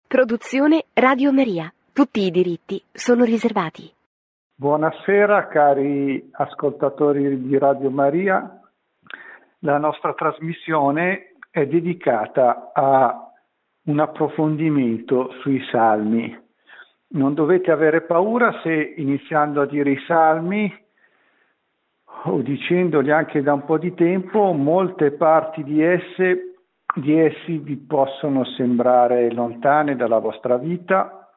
Produzione Radio Maria. Tutti i diritti sono riservati. Buonasera cari ascoltatori di Radio Maria. La nostra trasmissione è dedicata a un approfondimento sui salmi. Non dovete avere paura se iniziando a dire i salmi o dicendoli anche da un po' di tempo, molte parti di essi vi possono sembrare lontane dalla vostra vita.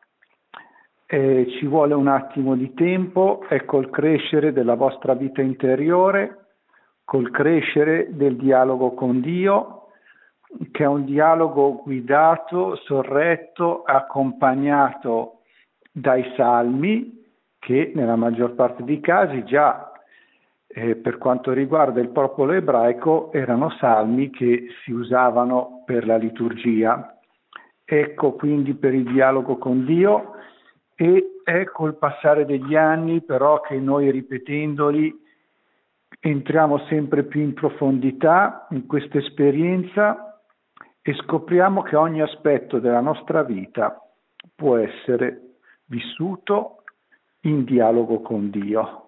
Ci vuole un attimo di tempo e col crescere della vostra vita interiore, col crescere del dialogo con Dio, che è un dialogo guidato, sorretto, accompagnato dai salmi, che nella maggior parte dei casi già per quanto riguarda il popolo ebraico erano salmi che si usavano per la liturgia. Ecco quindi per il dialogo con Dio, e è col passare degli anni però che noi ripetendoli entriamo sempre più in profondità in questa esperienza e scopriamo che ogni aspetto della nostra vita può essere vissuto in dialogo con Dio.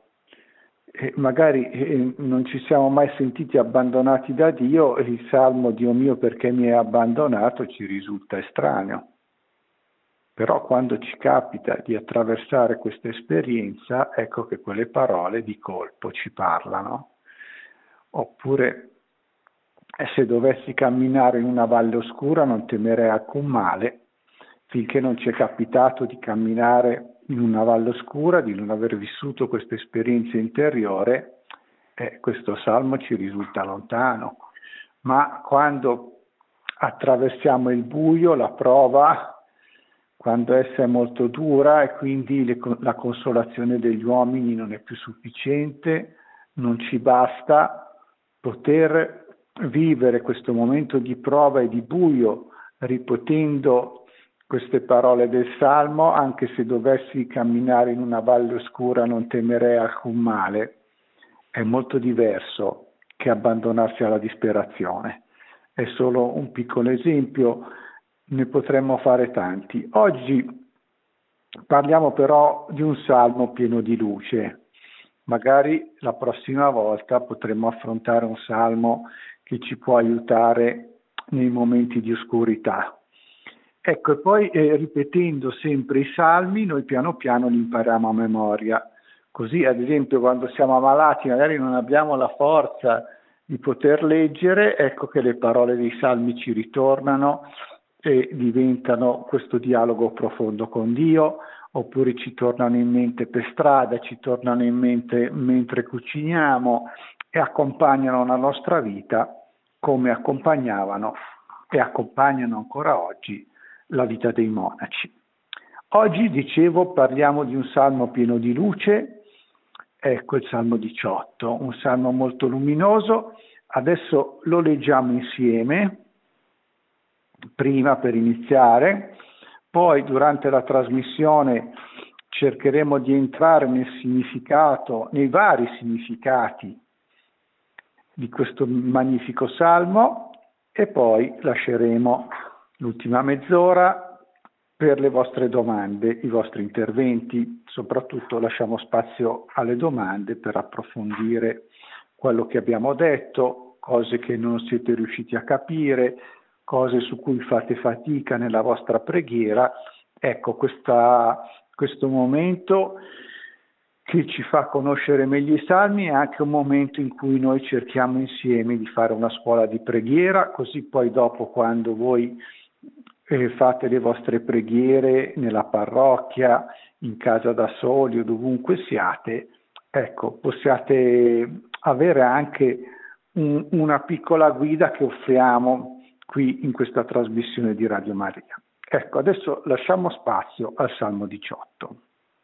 E magari non ci siamo mai sentiti abbandonati da Dio e il salmo "Dio mio perché mi hai abbandonato" ci risulta estraneo. Però quando ci capita di attraversare questa esperienza, ecco che quelle parole di colpo ci parlano. Oppure se dovessi camminare in una valle oscura non temerei alcun male. Finché non ci è capitato di camminare in una valle oscura, di non aver vissuto questa esperienza interiore, questo salmo ci risulta lontano. Ma quando attraversiamo il buio, la prova, quando essa è molto dura e quindi la consolazione degli uomini non è più sufficiente, non ci basta, poter vivere questo momento di prova e di buio ripetendo queste parole del Salmo: anche se dovessi camminare in una valle oscura non temerei alcun male, è molto diverso che abbandonarsi alla disperazione. È solo un piccolo esempio, ne potremmo fare tanti. Oggi parliamo però di un salmo pieno di luce. Magari la prossima volta potremo affrontare un salmo che ci può aiutare nei momenti di oscurità. Ecco, e poi ripetendo sempre i salmi, noi piano piano li impariamo a memoria. Così, ad esempio, quando siamo ammalati, magari non abbiamo la forza di poter leggere, ecco che le parole dei salmi ci ritornano e diventano questo dialogo profondo con Dio, oppure ci tornano in mente per strada, ci tornano in mente mentre cuciniamo e accompagnano la nostra vita come accompagnavano e accompagnano ancora oggi la vita dei monaci. Oggi, dicevo, parliamo di un salmo pieno di luce, ecco il Salmo 18, un salmo molto luminoso. Adesso lo leggiamo insieme, prima per iniziare, poi durante la trasmissione cercheremo di entrare nel significato, nei vari significati di questo magnifico salmo e poi lasceremo l'ultima mezz'ora per le vostre domande, i vostri interventi. Soprattutto lasciamo spazio alle domande per approfondire quello che abbiamo detto, cose che non siete riusciti a capire, cose su cui fate fatica nella vostra preghiera. Ecco, questo momento che ci fa conoscere meglio i salmi è anche un momento in cui noi cerchiamo insieme di fare una scuola di preghiera, così poi dopo, quando voi fate le vostre preghiere nella parrocchia, in casa da soli o dovunque siate, ecco, possiate avere anche una piccola guida che offriamo qui in questa trasmissione di Radio Maria. Ecco, adesso lasciamo spazio al Salmo 18.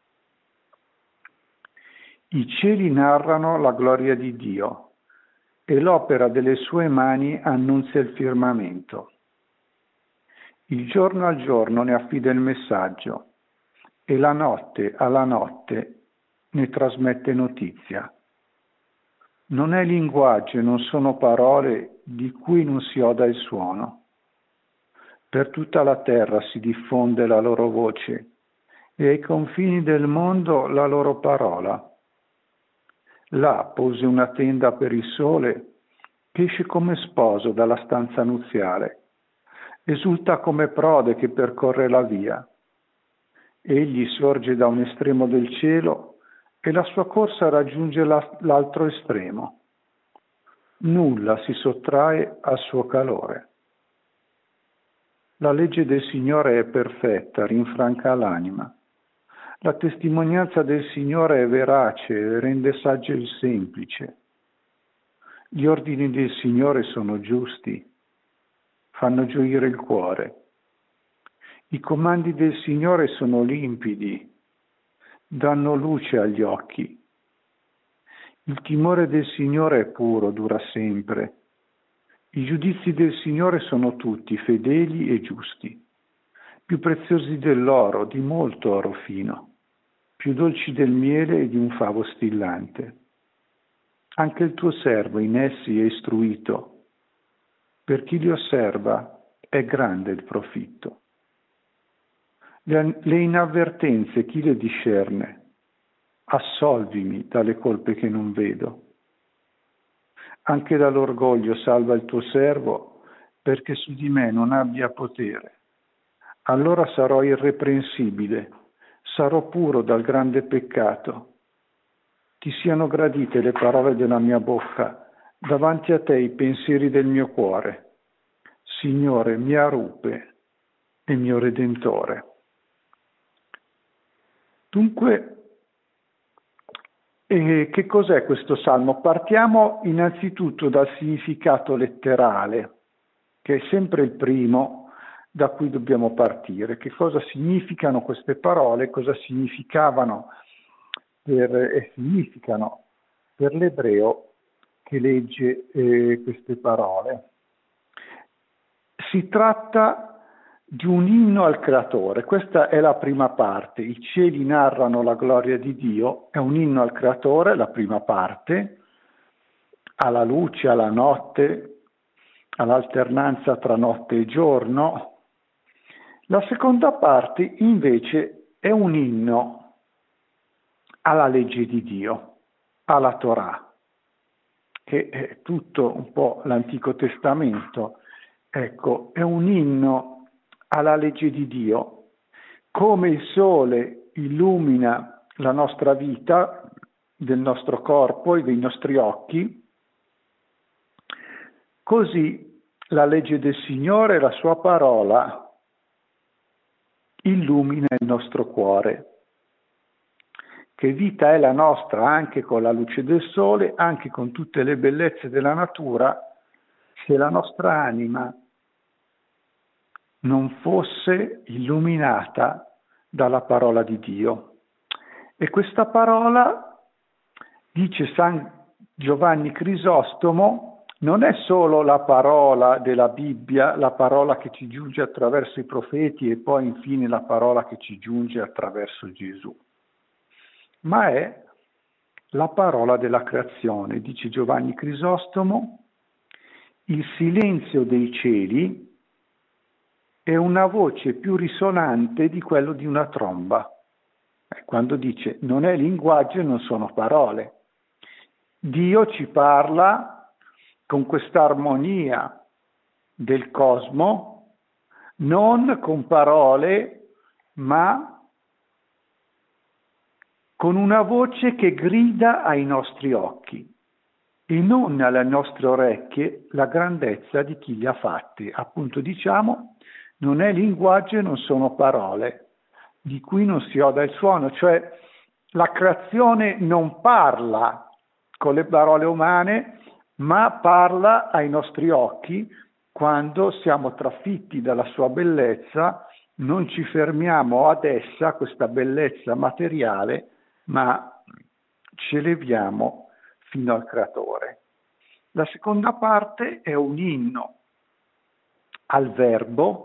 I cieli narrano la gloria di Dio e l'opera delle sue mani annunzia il firmamento. Il giorno al giorno ne affida il messaggio e la notte alla notte ne trasmette notizia. Non è linguaggio e non sono parole di cui non si oda il suono. Per tutta la terra si diffonde la loro voce e ai confini del mondo la loro parola. Là pose una tenda per il sole che esce come sposo dalla stanza nuziale, esulta come prode che percorre la via. Egli sorge da un estremo del cielo e la sua corsa raggiunge l'altro estremo. Nulla si sottrae al suo calore. La legge del Signore è perfetta, rinfranca l'anima. La testimonianza del Signore è verace, rende saggio il semplice. Gli ordini del Signore sono giusti, fanno gioire il cuore. I comandi del Signore sono limpidi, danno luce agli occhi. Il timore del Signore è puro, dura sempre. I giudizi del Signore sono tutti fedeli e giusti, più preziosi dell'oro, di molto oro fino, più dolci del miele e di un favo stillante. Anche il tuo servo in essi è istruito. Per chi li osserva è grande il profitto. Le inavvertenze chi le discerne? Assolvimi dalle colpe che non vedo. Anche dall'orgoglio salva il tuo servo, perché su di me non abbia potere. Allora sarò irreprensibile, sarò puro dal grande peccato. Ti siano gradite le parole della mia bocca, davanti a te i pensieri del mio cuore. Signore, mia rupe e mio Redentore. Dunque, che cos'è questo salmo? Partiamo innanzitutto dal significato letterale, che è sempre il primo da cui dobbiamo partire. Che cosa significano queste parole? Cosa significavano e significano per l'ebreo che legge queste parole? Si tratta di un inno al creatore. Questa è la prima parte. I cieli narrano la gloria di Dio, è un inno al creatore, la prima parte, alla luce, alla notte, all'alternanza tra notte e giorno. La seconda parte invece è un inno alla legge di Dio, alla Torah, che è tutto un po' l'Antico Testamento. Ecco, è un inno alla legge di Dio. Come il sole illumina la nostra vita, del nostro corpo e dei nostri occhi, così la legge del Signore, la sua parola, illumina il nostro cuore. Che vita è la nostra anche con la luce del sole, anche con tutte le bellezze della natura, se la nostra anima non fosse illuminata dalla parola di Dio. E questa parola, dice San Giovanni Crisostomo, non è solo la parola della Bibbia, la parola che ci giunge attraverso i profeti e poi infine la parola che ci giunge attraverso Gesù, ma è la parola della creazione. Dice Giovanni Crisostomo, il silenzio dei cieli è una voce più risonante di quello di una tromba. Quando dice non è linguaggio, non sono parole. Dio ci parla con questa armonia del cosmo, non con parole, ma con una voce che grida ai nostri occhi e non alle nostre orecchie la grandezza di chi li ha fatti. Appunto diciamo, non è linguaggio e non sono parole, di cui non si oda il suono, cioè la creazione non parla con le parole umane, ma parla ai nostri occhi quando siamo trafitti dalla sua bellezza, non ci fermiamo ad essa, questa bellezza materiale, ma ci eleviamo fino al creatore. La seconda parte è un inno al verbo,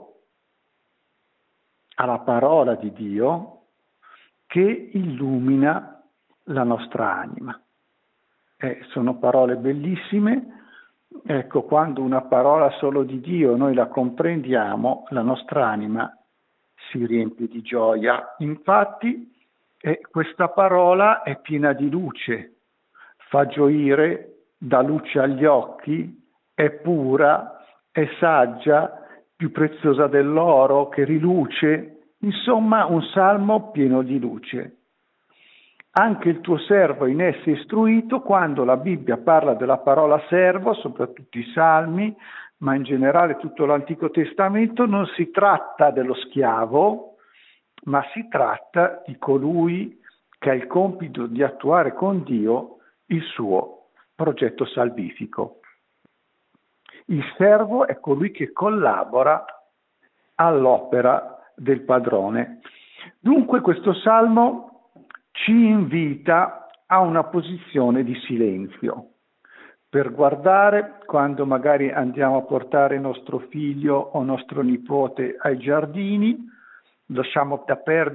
alla parola di Dio che illumina la nostra anima. Sono parole bellissime, Ecco, quando una parola solo di Dio noi la comprendiamo, la nostra anima si riempie di gioia. Infatti, questa parola è piena di luce, fa gioire, dà luce agli occhi, è pura, è saggia, più preziosa dell'oro che riluce, insomma un salmo pieno di luce. Anche il tuo servo in essa è istruito. Quando la Bibbia parla della parola servo, soprattutto i salmi, ma in generale tutto l'Antico Testamento, non si tratta dello schiavo, ma si tratta di colui che ha il compito di attuare con Dio il suo progetto salvifico. Il servo è colui che collabora all'opera del padrone. Dunque questo salmo ci invita a una posizione di silenzio per guardare quando magari andiamo a portare nostro figlio o nostro nipote ai giardini, lasciamo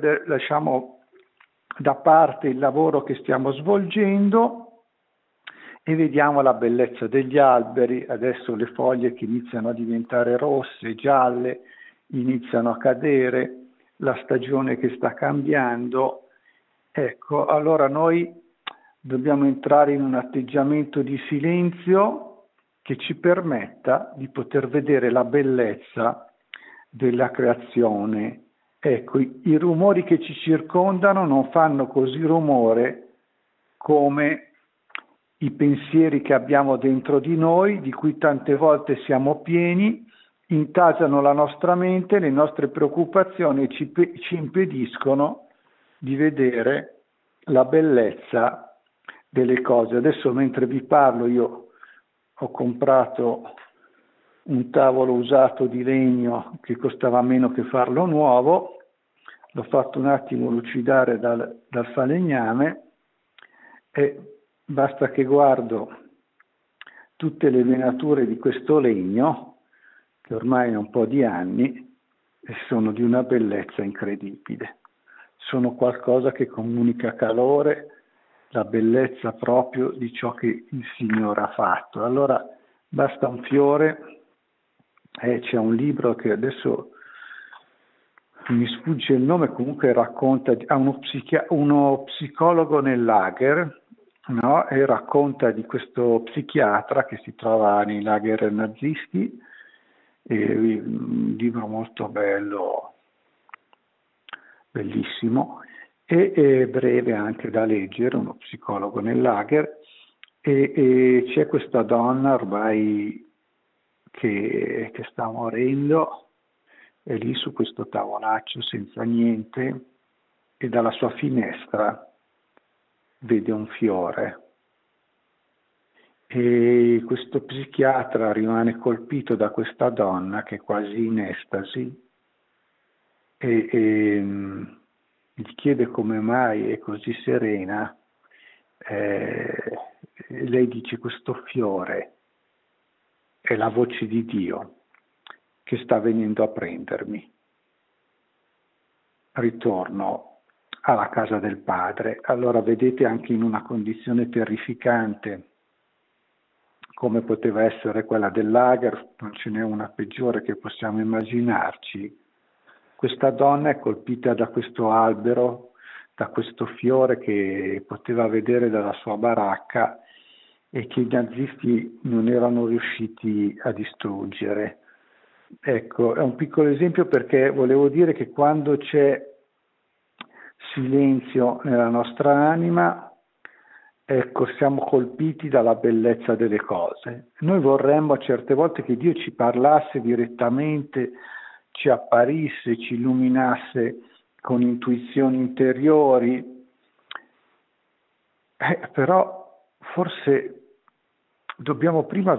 da parte il lavoro che stiamo svolgendo e vediamo la bellezza degli alberi. Adesso le foglie che iniziano a diventare rosse, gialle, iniziano a cadere, la stagione che sta cambiando. Ecco, allora noi dobbiamo entrare in un atteggiamento di silenzio che ci permetta di poter vedere la bellezza della creazione. Ecco, i rumori che ci circondano non fanno così rumore come i pensieri che abbiamo dentro di noi, di cui tante volte siamo pieni, intasano la nostra mente, le nostre preoccupazioni ci impediscono di vedere la bellezza delle cose. Adesso mentre vi parlo io ho comprato un tavolo usato di legno che costava meno che farlo nuovo, l'ho fatto un attimo lucidare dal falegname e basta che guardo tutte le venature di questo legno, che ormai ha un po' di anni, e sono di una bellezza incredibile. Sono qualcosa che comunica calore, la bellezza proprio di ciò che il Signore ha fatto. Allora basta un fiore, c'è un libro che adesso mi sfugge il nome, comunque racconta, ha uno psicologo nel lager, no? E racconta di questo psichiatra che si trova nei lager nazisti, un libro molto bello, bellissimo, e breve anche da leggere, uno psicologo nel lager, e c'è questa donna ormai che sta morendo, è lì su questo tavolaccio senza niente e dalla sua finestra vede un fiore. E questo psichiatra rimane colpito da questa donna che è quasi in estasi e gli chiede come mai è così serena. Lei dice: questo fiore è la voce di Dio che sta venendo a prendermi. Ritorno alla casa del Padre. Allora vedete, anche in una condizione terrificante come poteva essere quella del lager, non ce n'è una peggiore che possiamo immaginarci, questa donna è colpita da questo albero, da questo fiore che poteva vedere dalla sua baracca e che i nazisti non erano riusciti a distruggere. Ecco, è un piccolo esempio perché volevo dire che quando c'è silenzio nella nostra anima, ecco, siamo colpiti dalla bellezza delle cose. Noi vorremmo certe volte che Dio ci parlasse direttamente, ci apparisse, ci illuminasse con intuizioni interiori, però forse dobbiamo prima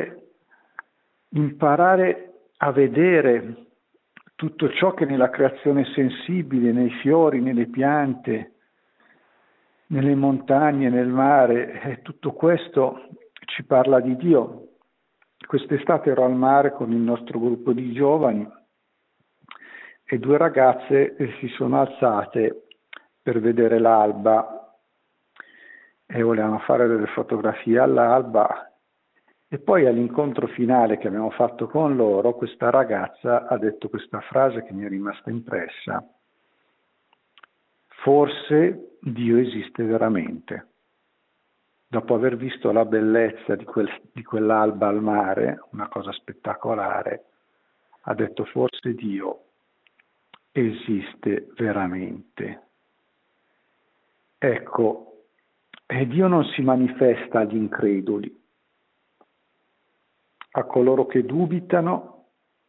imparare a vedere tutto ciò che nella creazione sensibile, nei fiori, nelle piante, nelle montagne, nel mare, tutto questo ci parla di Dio. Quest'estate ero al mare con il nostro gruppo di giovani e due ragazze si sono alzate per vedere l'alba e volevano fare delle fotografie all'alba E poi all'incontro finale che abbiamo fatto con loro, questa ragazza ha detto questa frase che mi è rimasta impressa: forse Dio esiste veramente. Dopo aver visto la bellezza di quell'alba al mare, una cosa spettacolare, ha detto forse Dio esiste veramente. Ecco, e Dio non si manifesta agli increduli, a coloro che dubitano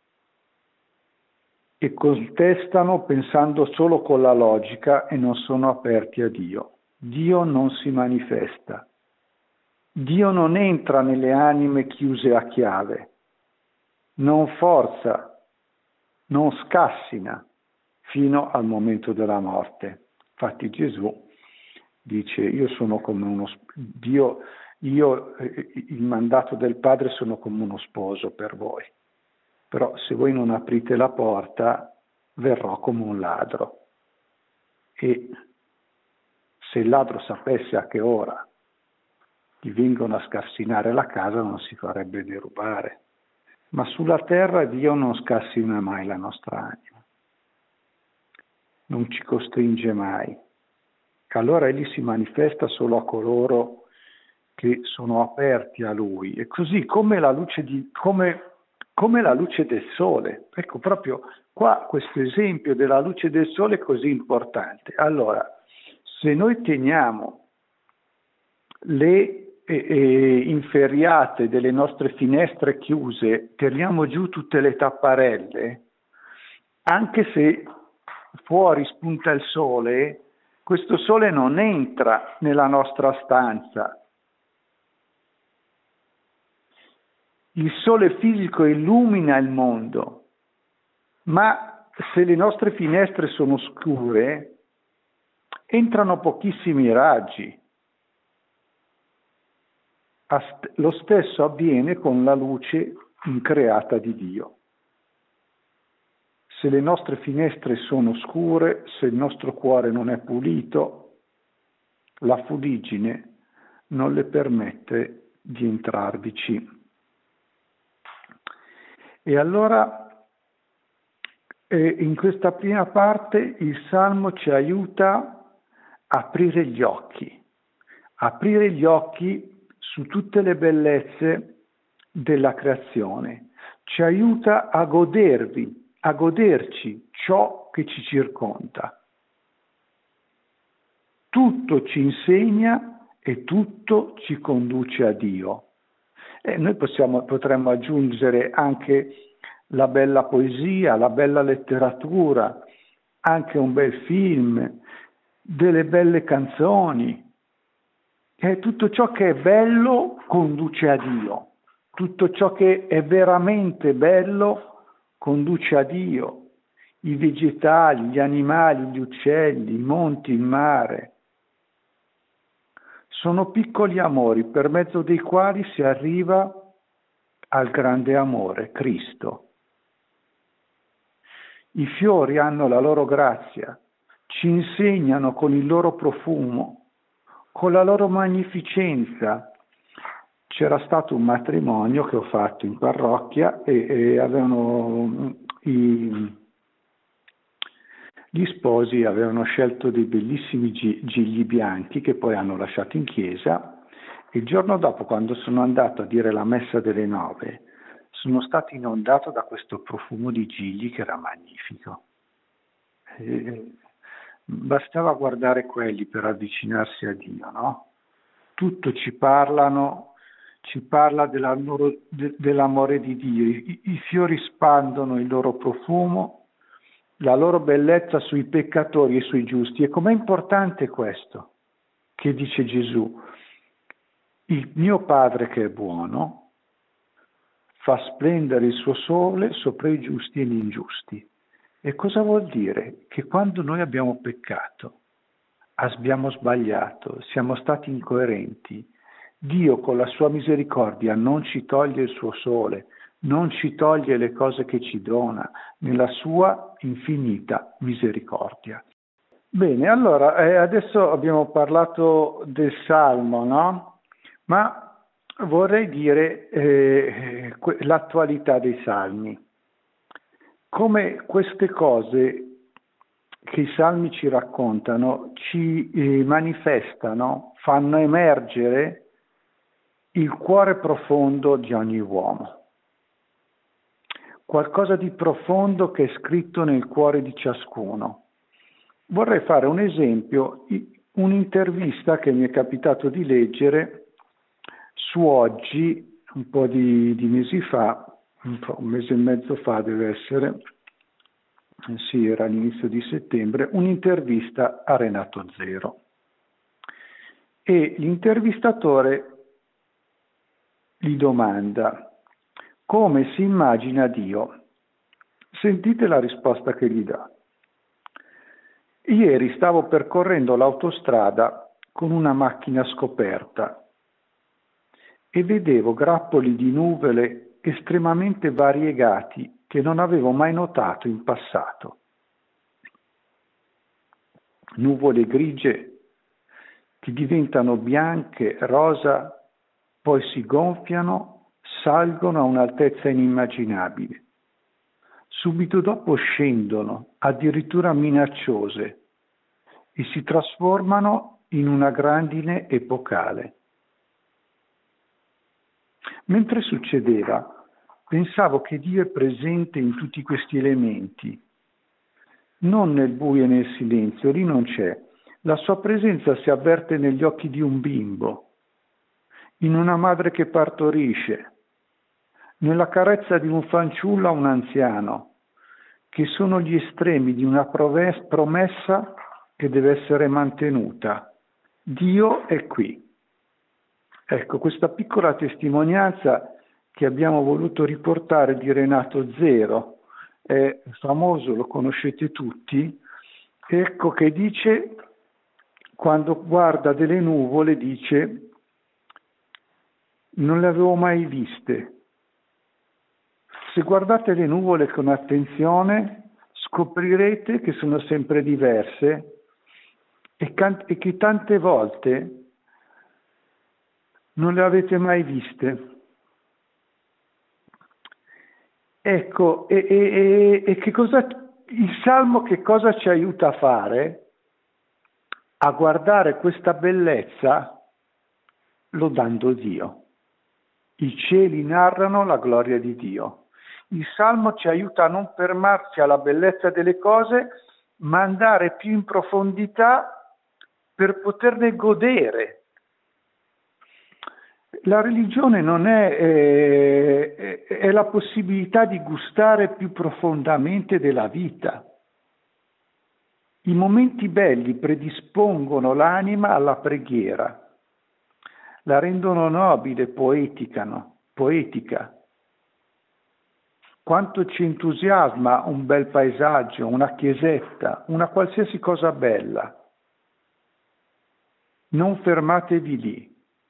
e contestano pensando solo con la logica e non sono aperti a Dio. Dio non si manifesta. Dio non entra nelle anime chiuse a chiave, non forza, non scassina fino al momento della morte. Infatti Gesù dice: io sono come uno Dio, il mandato del Padre sono come uno sposo per voi, però se voi non aprite la porta verrò come un ladro, e se il ladro sapesse a che ora gli vengono a scassinare la casa non si farebbe derubare. Ma sulla terra Dio non scassina mai la nostra anima, non ci costringe mai. Allora Egli si manifesta solo a coloro che sono aperti a Lui, e così come la luce come la luce del sole. Ecco, proprio qua questo esempio della luce del sole è così importante. Allora, se noi teniamo le inferriate delle nostre finestre chiuse, tiriamo giù tutte le tapparelle, anche se fuori spunta il sole, questo sole non entra nella nostra stanza. Il sole fisico illumina il mondo, ma se le nostre finestre sono scure, entrano pochissimi raggi. Lo stesso avviene con la luce increata di Dio. Se le nostre finestre sono scure, se il nostro cuore non è pulito, la fuliggine non le permette di entrarvici. E allora in questa prima parte il Salmo ci aiuta a aprire gli occhi su tutte le bellezze della creazione, ci aiuta a goderci ciò che ci circonda. Tutto ci insegna e tutto ci conduce a Dio. E noi potremmo aggiungere anche la bella poesia, la bella letteratura, anche un bel film, delle belle canzoni. E tutto ciò che è bello conduce a Dio. Tutto ciò che è veramente bello conduce a Dio. I vegetali, gli animali, gli uccelli, i monti, il mare. Sono piccoli amori per mezzo dei quali si arriva al grande amore, Cristo. I fiori hanno la loro grazia, ci insegnano con il loro profumo, con la loro magnificenza. C'era stato un matrimonio che ho fatto in parrocchia e avevano gli sposi avevano scelto dei bellissimi gigli bianchi che poi hanno lasciato in chiesa, e il giorno dopo, quando sono andato a dire la messa delle 9, sono stato inondato da questo profumo di gigli che era magnifico. Bastava guardare quelli per avvicinarsi a Dio, no? Tutto ci parla dell'amore di Dio. I fiori spandono il loro profumo, la loro bellezza sui peccatori e sui giusti. E com'è importante questo che dice Gesù: il mio Padre che è buono fa splendere il suo sole sopra i giusti e gli ingiusti. E cosa vuol dire? Che quando noi abbiamo peccato, abbiamo sbagliato, siamo stati incoerenti, Dio con la sua misericordia non ci toglie il suo sole, non ci toglie le cose che ci dona, nella sua infinita misericordia. Bene, allora adesso abbiamo parlato del Salmo, no? Ma vorrei dire l'attualità dei salmi. Come queste cose che i salmi ci raccontano, ci manifestano, fanno emergere il cuore profondo di ogni uomo. Qualcosa di profondo che è scritto nel cuore di ciascuno. Vorrei fare un esempio, un'intervista che mi è capitato di leggere su Oggi, un po' di mesi fa, un mese e mezzo fa deve essere, sì, era all'inizio di settembre, un'intervista a Renato Zero. E l'intervistatore gli domanda: come si immagina Dio? Sentite la risposta che gli dà. Ieri stavo percorrendo l'autostrada con una macchina scoperta e vedevo grappoli di nuvole estremamente variegati che non avevo mai notato in passato. Nuvole grigie che diventano bianche, rosa, poi si gonfiano, salgono a un'altezza inimmaginabile. Subito dopo scendono, addirittura minacciose, e si trasformano in una grandine epocale. Mentre succedeva, pensavo che Dio è presente in tutti questi elementi, non nel buio e nel silenzio, lì non c'è. La sua presenza si avverte negli occhi di un bimbo, in una madre che partorisce, nella carezza di un fanciullo a un anziano, che sono gli estremi di una promessa che deve essere mantenuta. Dio è qui. Ecco, questa piccola testimonianza che abbiamo voluto riportare di Renato Zero, è famoso, lo conoscete tutti, ecco che dice, quando guarda delle nuvole, dice: non le avevo mai viste. Se guardate le nuvole con attenzione, scoprirete che sono sempre diverse e che tante volte non le avete mai viste. Ecco, e che cosa, il Salmo che cosa ci aiuta a fare? A guardare questa bellezza lodando Dio. I cieli narrano la gloria di Dio. Il Salmo ci aiuta a non fermarci alla bellezza delle cose, ma andare più in profondità per poterne godere. La religione non è la possibilità di gustare più profondamente della vita. I momenti belli predispongono l'anima alla preghiera, la rendono nobile, poetica. Quanto ci entusiasma un bel paesaggio, una chiesetta, una qualsiasi cosa bella. Non fermatevi lì.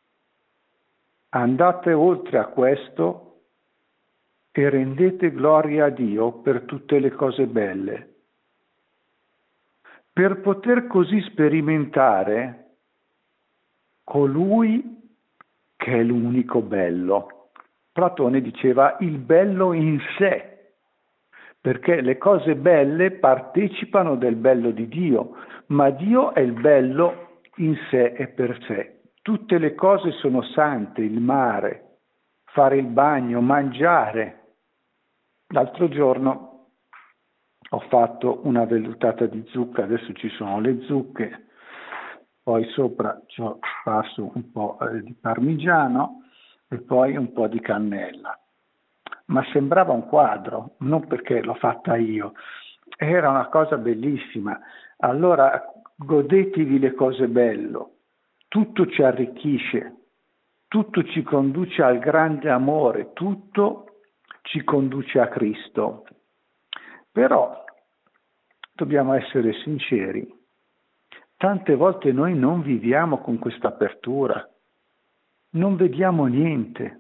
Andate oltre a questo e rendete gloria a Dio per tutte le cose belle. Per poter così sperimentare colui che è l'unico bello. Platone diceva il bello in sé, perché le cose belle partecipano del bello di Dio, ma Dio è il bello in sé e per sé. Tutte le cose sono sante, il mare, fare il bagno, mangiare. L'altro giorno ho fatto una vellutata di zucca, adesso ci sono le zucche, poi sopra ci ho sparso un po' di parmigiano e poi un po' di cannella. Ma sembrava un quadro, non perché l'ho fatta io, era una cosa bellissima. Allora godetevi le cose belle. Tutto ci arricchisce, tutto ci conduce al grande amore, tutto ci conduce a Cristo. Però dobbiamo essere sinceri, tante volte noi non viviamo con questa apertura, non vediamo niente.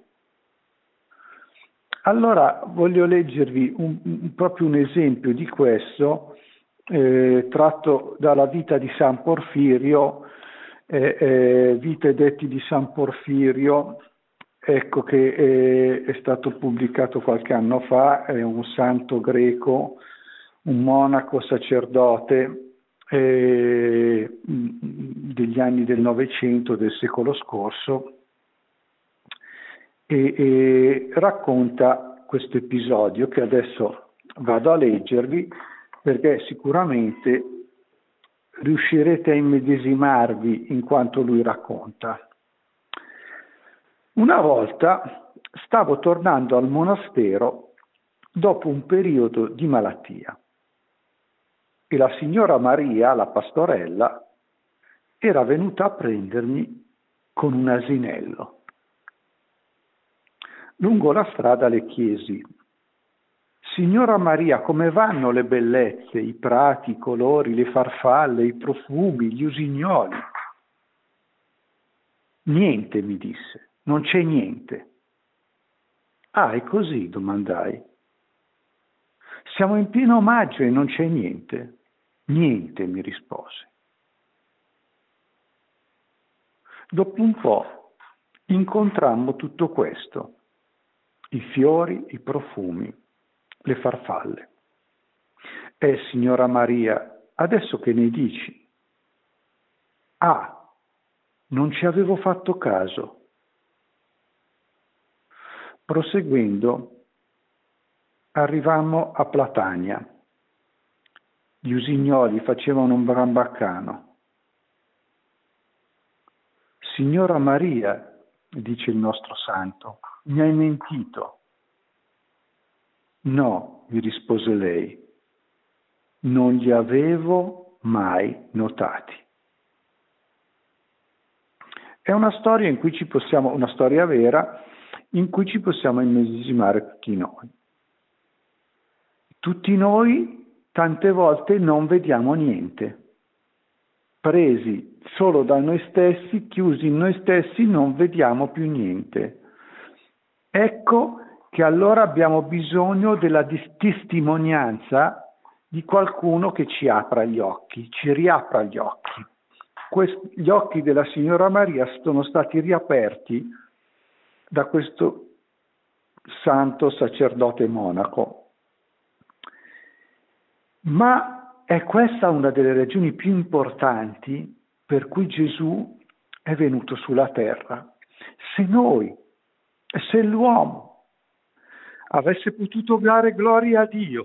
Allora voglio leggervi proprio un esempio di questo, tratto dalla vita di San Porfirio, Vite e detti di San Porfirio, ecco che è stato pubblicato qualche anno fa, è un santo greco, un monaco sacerdote degli anni del Novecento, del secolo scorso, e racconta questo episodio che adesso vado a leggervi, perché sicuramente riuscirete a immedesimarvi in quanto lui racconta. Una volta stavo tornando al monastero dopo un periodo di malattia e la signora Maria, la pastorella, era venuta a prendermi con un asinello. Lungo la strada le chiesi: Signora Maria, come vanno le bellezze, i prati, i colori, le farfalle, i profumi, gli usignoli? Niente, mi disse, non c'è niente. Ah, è così? Domandai. Siamo in pieno maggio e non c'è niente. Niente, mi rispose. Dopo un po' incontrammo tutto questo: i fiori, i profumi, le farfalle. Signora Maria, adesso che ne dici? Ah, non ci avevo fatto caso. Proseguendo, arrivammo a Platania. Gli usignoli facevano un gran baccano. Signora Maria, dice il nostro santo, mi hai mentito. No, mi rispose lei, non li avevo mai notati. È una storia in cui una storia vera, in cui ci possiamo immedesimare tutti noi. Tutti noi tante volte non vediamo niente. Presi solo da noi stessi, chiusi in noi stessi, non vediamo più niente. Ecco che allora abbiamo bisogno della testimonianza di qualcuno che ci apra gli occhi, ci riapra gli occhi. Gli occhi della signora Maria sono stati riaperti da questo santo sacerdote monaco. Ma è questa una delle ragioni più importanti per cui Gesù è venuto sulla terra. Se l'uomo avesse potuto dare gloria a Dio,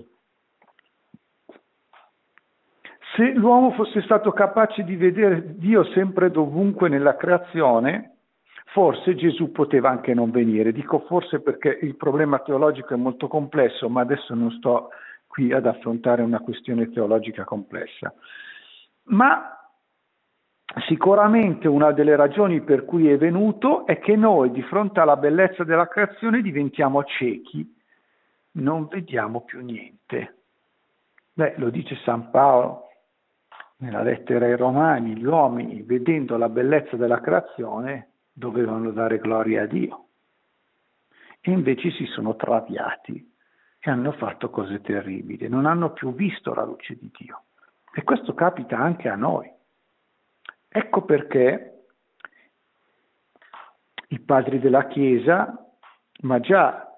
se l'uomo fosse stato capace di vedere Dio sempre dovunque nella creazione, forse Gesù poteva anche non venire. Dico forse perché il problema teologico è molto complesso, ma adesso non sto qui ad affrontare una questione teologica complessa. Ma sicuramente una delle ragioni per cui è venuto è che noi di fronte alla bellezza della creazione diventiamo ciechi, non vediamo più niente. Lo dice San Paolo nella lettera ai Romani: gli uomini, vedendo la bellezza della creazione, dovevano dare gloria a Dio. E invece si sono traviati e hanno fatto cose terribili, non hanno più visto la luce di Dio. E questo capita anche a noi. Ecco perché i padri della Chiesa, ma già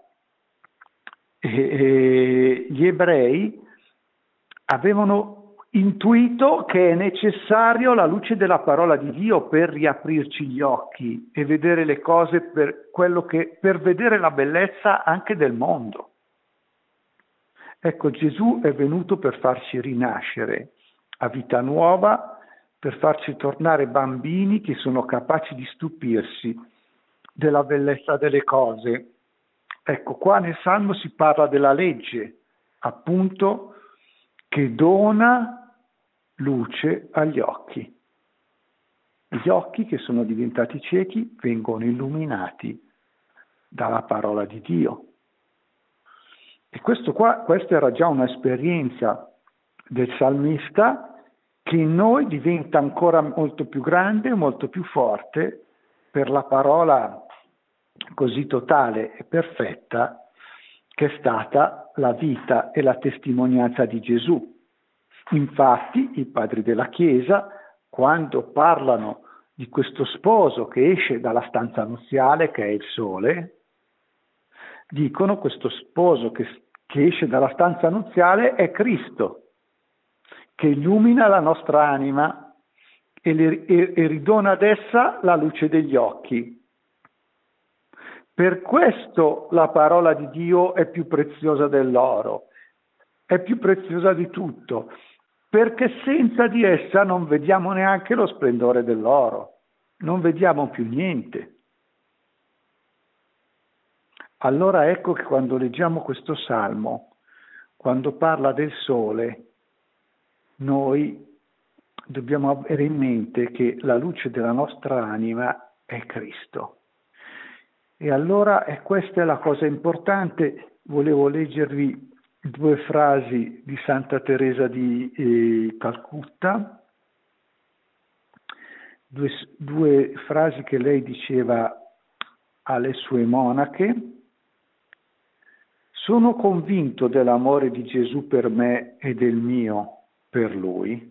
gli ebrei, avevano intuito che è necessario la luce della parola di Dio per riaprirci gli occhi e vedere le cose per vedere la bellezza anche del mondo. Ecco, Gesù è venuto per farci rinascere a vita nuova, per farci tornare bambini che sono capaci di stupirsi della bellezza delle cose. Ecco, qua nel Salmo si parla della legge, appunto, che dona luce agli occhi. Gli occhi che sono diventati ciechi vengono illuminati dalla parola di Dio. E questa era già un'esperienza del salmista che in noi diventa ancora molto più grande, molto più forte per la parola così totale e perfetta che è stata la vita e la testimonianza di Gesù. Infatti i padri della Chiesa, quando parlano di questo sposo che esce dalla stanza nuziale, che è il sole, dicono questo sposo che esce dalla stanza nuziale è Cristo, che illumina la nostra anima e ridona ad essa la luce degli occhi. Per questo la parola di Dio è più preziosa dell'oro, è più preziosa di tutto, perché senza di essa non vediamo neanche lo splendore dell'oro, non vediamo più niente. Allora ecco che quando leggiamo questo salmo, quando parla del sole, noi dobbiamo avere in mente che la luce della nostra anima è Cristo. E allora questa è la cosa importante. Volevo leggervi 2 frasi di Santa Teresa di Calcutta, due frasi che lei diceva alle sue monache. Sono convinto dell'amore di Gesù per me e del mio per lui.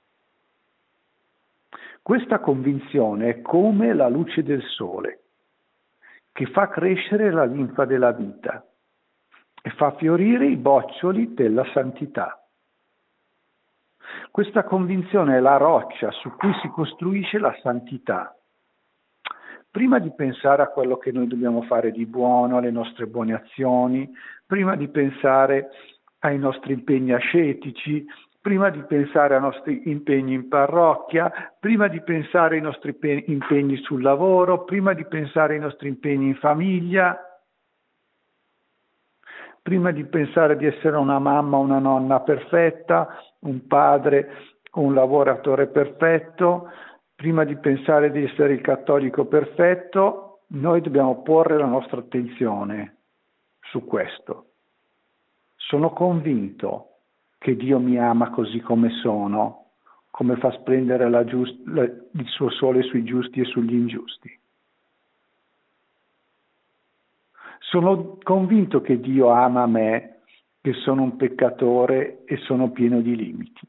Questa convinzione è come la luce del sole, che fa crescere la linfa della vita e fa fiorire i boccioli della santità. Questa convinzione è la roccia su cui si costruisce la santità. Prima di pensare a quello che noi dobbiamo fare di buono, alle nostre buone azioni, prima di pensare ai nostri impegni ascetici, prima di pensare ai nostri impegni in parrocchia, prima di pensare ai nostri impegni sul lavoro, prima di pensare ai nostri impegni in famiglia, prima di pensare di essere una mamma, una nonna perfetta, un padre, un lavoratore perfetto, prima di pensare di essere il cattolico perfetto, noi dobbiamo porre la nostra attenzione su questo. Sono convinto che Dio mi ama così come sono, come fa splendere il suo sole sui giusti e sugli ingiusti. Sono convinto che Dio ama me, che sono un peccatore e sono pieno di limiti.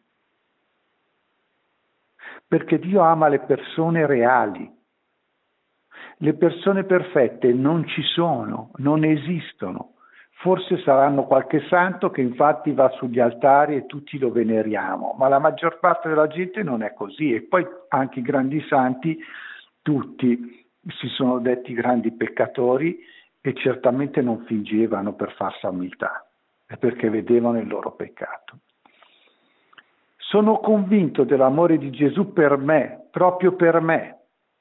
Perché Dio ama le persone reali. Le persone perfette non ci sono, non esistono. Forse saranno qualche santo che infatti va sugli altari e tutti lo veneriamo, ma la maggior parte della gente non è così. E poi anche i grandi santi, tutti si sono detti grandi peccatori e certamente non fingevano per falsa umiltà, è perché vedevano il loro peccato. Sono convinto dell'amore di Gesù per me, proprio per me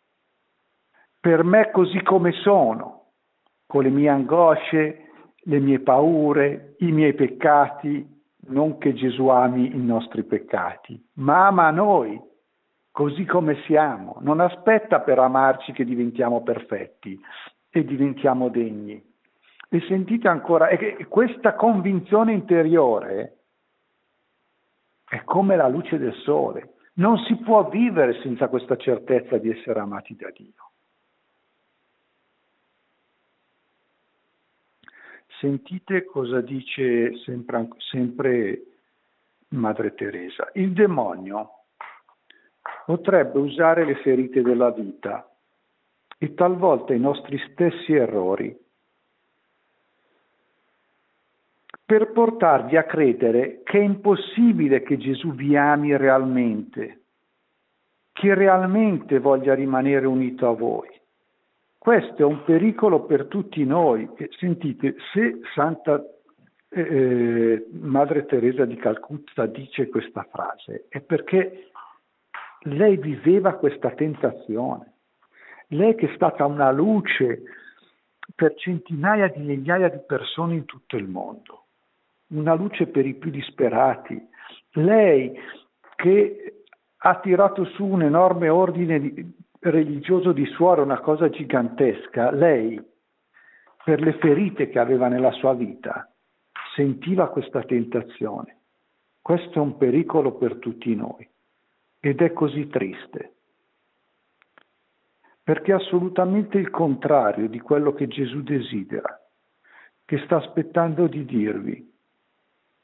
così come sono, con le mie angosce, le mie paure, i miei peccati, non che Gesù ami i nostri peccati, ma ama noi, così come siamo. Non aspetta per amarci che diventiamo perfetti e diventiamo degni. E sentite ancora, questa convinzione interiore è come la luce del sole. Non si può vivere senza questa certezza di essere amati da Dio. Sentite cosa dice sempre Madre Teresa. Il demonio potrebbe usare le ferite della vita e talvolta i nostri stessi errori per portarvi a credere che è impossibile che Gesù vi ami realmente, che realmente voglia rimanere unito a voi. Questo è un pericolo per tutti noi. Sentite, se Santa Madre Teresa di Calcutta dice questa frase, è perché lei viveva questa tentazione. Lei che è stata una luce per centinaia di migliaia di persone in tutto il mondo, una luce per i più disperati. Lei che ha tirato su un enorme ordine religioso di suore, una cosa gigantesca, lei, per le ferite che aveva nella sua vita, sentiva questa tentazione. Questo è un pericolo per tutti noi ed è così triste, perché è assolutamente il contrario di quello che Gesù desidera, che sta aspettando di dirvi.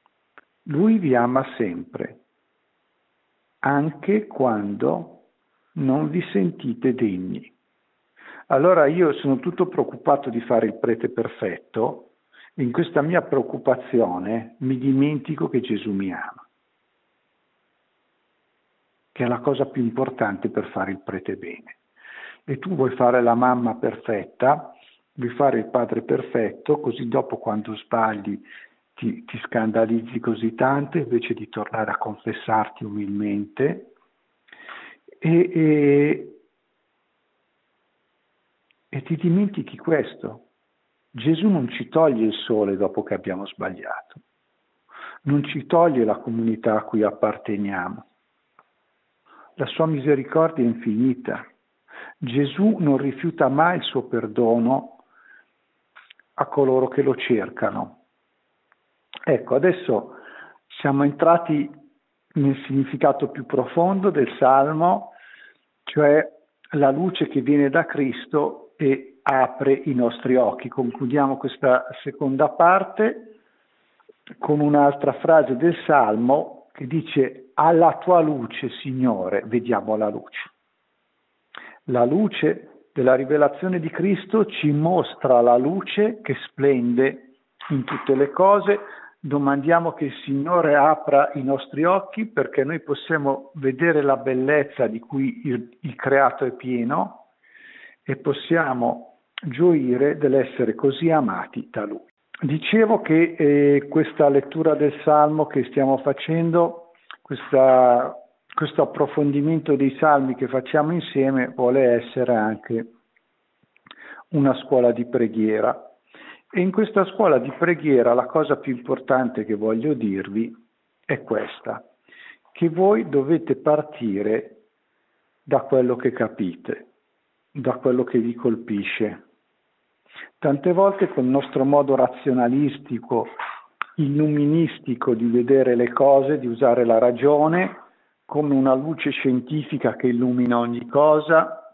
Lui vi ama sempre, anche quando non vi sentite degni. Allora io sono tutto preoccupato di fare il prete perfetto, e in questa mia preoccupazione mi dimentico che Gesù mi ama, che è la cosa più importante per fare il prete bene. E tu vuoi fare la mamma perfetta, vuoi fare il padre perfetto, così dopo quando sbagli ti scandalizzi così tanto invece di tornare a confessarti umilmente e ti dimentichi questo. Gesù non ci toglie il sole dopo che abbiamo sbagliato, non ci toglie la comunità a cui apparteniamo. La sua misericordia è infinita. Gesù non rifiuta mai il suo perdono a coloro che lo cercano. Ecco, adesso siamo entrati nel significato più profondo del Salmo, cioè la luce che viene da Cristo e apre i nostri occhi. Concludiamo questa seconda parte con un'altra frase del Salmo che dice: alla tua luce, Signore, vediamo la luce. La luce della rivelazione di Cristo ci mostra la luce che splende in tutte le cose. Domandiamo che il Signore apra i nostri occhi perché noi possiamo vedere la bellezza di cui il creato è pieno e possiamo gioire dell'essere così amati da Lui. Dicevo che questa lettura del Salmo che stiamo facendo, questo approfondimento dei Salmi che facciamo insieme, vuole essere anche una scuola di preghiera. E in questa scuola di preghiera la cosa più importante che voglio dirvi è questa, che voi dovete partire da quello che capite, da quello che vi colpisce. Tante volte col nostro modo razionalistico, illuministico di vedere le cose, di usare la ragione come una luce scientifica che illumina ogni cosa,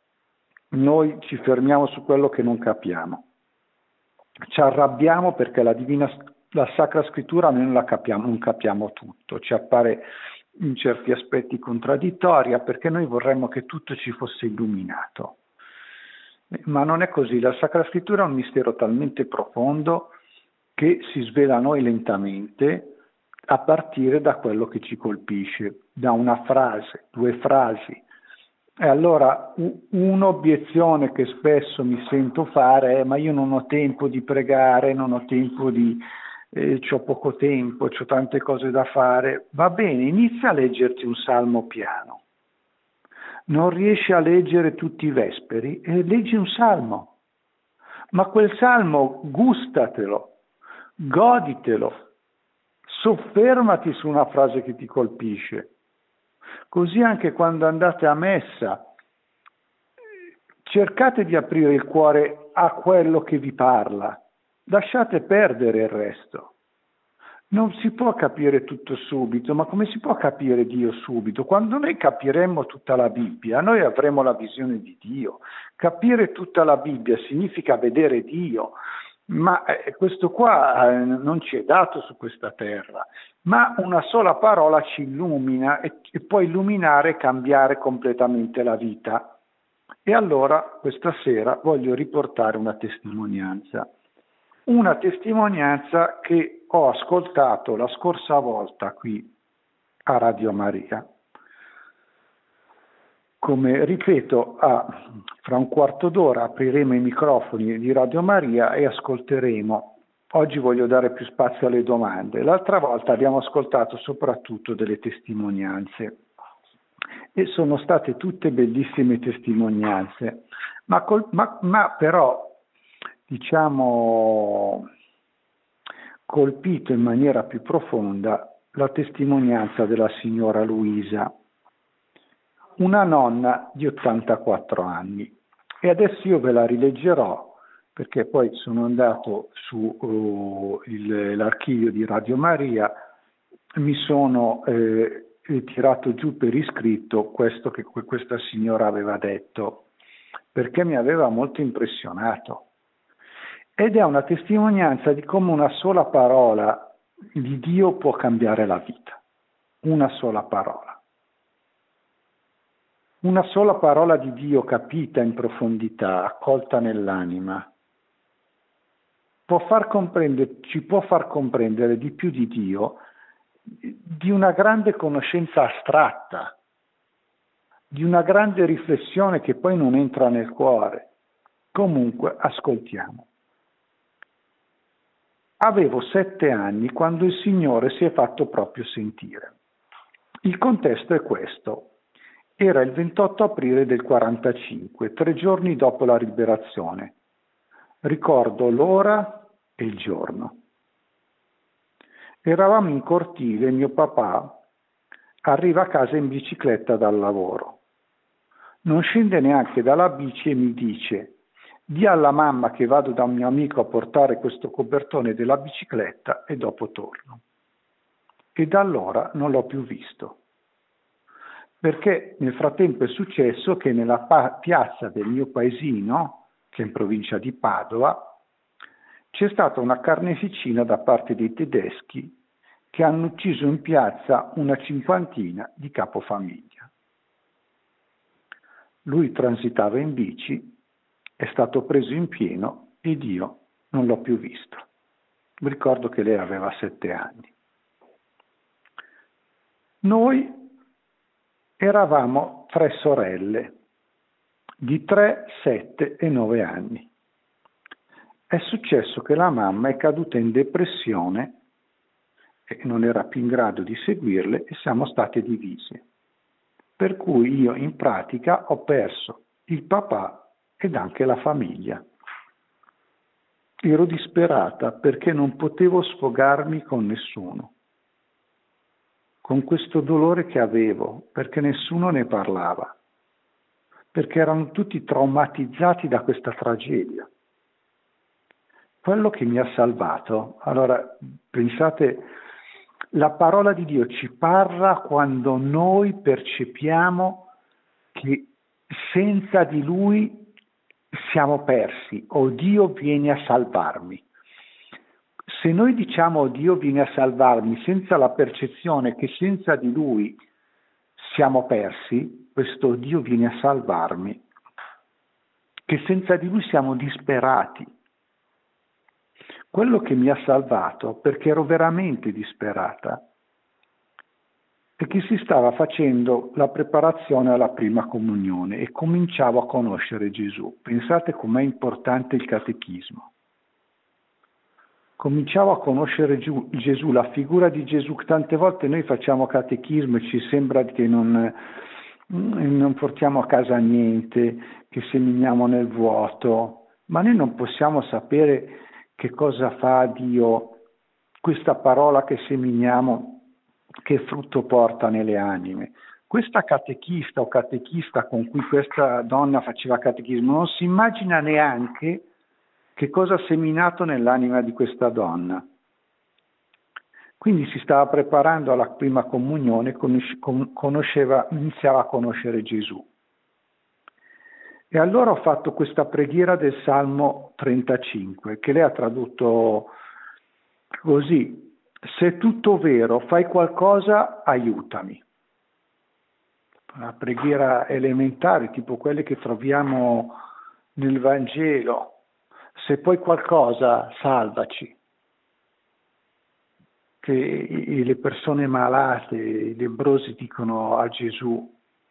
noi ci fermiamo su quello che non capiamo. Ci arrabbiamo perché la Sacra Scrittura noi non capiamo tutto, ci appare in certi aspetti contraddittoria perché noi vorremmo che tutto ci fosse illuminato. Ma non è così, la Sacra Scrittura è un mistero talmente profondo che si svela a noi lentamente a partire da quello che ci colpisce, da una frase, 2 frasi. E allora un'obiezione che spesso mi sento fare è: ma io non ho tempo di pregare, non ho tempo c'ho poco tempo, c'ho tante cose da fare. Va bene, inizia a leggerti un salmo piano. Non riesci a leggere tutti i vesperi e leggi un salmo, ma quel salmo gustatelo, goditelo, soffermati su una frase che ti colpisce. Così anche quando andate a messa, cercate di aprire il cuore a quello che vi parla, lasciate perdere il resto. Non si può capire tutto subito, ma come si può capire Dio subito? Quando noi capiremo tutta la Bibbia, noi avremo la visione di Dio. Capire tutta la Bibbia significa vedere Dio, ma questo qua non ci è dato su questa terra, ma una sola parola ci illumina e può illuminare e cambiare completamente la vita. E allora questa sera voglio riportare una testimonianza che ho ascoltato la scorsa volta qui a Radio Maria. Come ripeto, fra un quarto d'ora apriremo i microfoni di Radio Maria e ascolteremo. Oggi voglio dare più spazio alle domande. L'altra volta abbiamo ascoltato soprattutto delle testimonianze e sono state tutte bellissime testimonianze, ma però diciamo colpito in maniera più profonda la testimonianza della signora Luisa, una nonna di 84 anni. E adesso io ve la rileggerò perché poi sono andato su l'archivio di Radio Maria, mi sono tirato giù per iscritto questo che questa signora aveva detto, perché mi aveva molto impressionato. Ed è una testimonianza di come una sola parola di Dio può cambiare la vita. Una sola parola. Una sola parola di Dio capita in profondità, accolta nell'anima, ci può far comprendere di più di Dio, di una grande conoscenza astratta, di una grande riflessione che poi non entra nel cuore. Comunque, ascoltiamo. Avevo 7 anni quando il Signore si è fatto proprio sentire. Il contesto è questo. Era il 28 aprile del 45, 3 giorni dopo la liberazione. Ricordo l'ora e il giorno. Eravamo in cortile e mio papà arriva a casa in bicicletta dal lavoro. Non scende neanche dalla bici e mi dice: di alla mamma che vado da un mio amico a portare questo copertone della bicicletta e dopo torno. E da allora non l'ho più visto. Perché nel frattempo è successo che nella piazza del mio paesino, che è in provincia di Padova, c'è stata una carneficina da parte dei tedeschi che hanno ucciso in piazza una 50 di capofamiglia. Lui transitava in bici, è stato preso in pieno ed io non l'ho più visto. Mi ricordo che lei aveva 7 anni. Noi eravamo 3 sorelle di 3, 7 e 9 anni. È successo che la mamma è caduta in depressione e non era più in grado di seguirle e siamo state divise. Per cui io in pratica ho perso il papà ed anche la famiglia. Ero disperata perché non potevo sfogarmi con nessuno, con questo dolore che avevo, perché nessuno ne parlava, perché erano tutti traumatizzati da questa tragedia. Quello che mi ha salvato, allora pensate, la parola di Dio ci parla quando noi percepiamo che senza di Lui siamo persi, o Dio viene a salvarmi. Se noi diciamo Dio viene a salvarmi senza la percezione che senza di Lui siamo persi, questo Dio viene a salvarmi, che senza di Lui siamo disperati. Quello che mi ha salvato, perché ero veramente disperata, è che si stava facendo la preparazione alla prima comunione e cominciavo a conoscere Gesù. Pensate com'è importante il catechismo. Cominciavo a conoscere Gesù, la figura di Gesù. Tante volte noi facciamo catechismo e ci sembra che non portiamo a casa niente, che seminiamo nel vuoto, ma noi non possiamo sapere che cosa fa Dio, questa parola che seminiamo, che frutto porta nelle anime. Questa catechista o catechista con cui questa donna faceva catechismo non si immagina neanche che cosa ha seminato nell'anima di questa donna. Quindi si stava preparando alla prima comunione, iniziava a conoscere Gesù. E allora ho fatto questa preghiera del Salmo 35, che lei ha tradotto così: se è tutto vero, fai qualcosa, aiutami. Una preghiera elementare, tipo quelle che troviamo nel Vangelo. Se poi qualcosa, salvaci. Che le persone malate, i lebbrosi dicono a Gesù.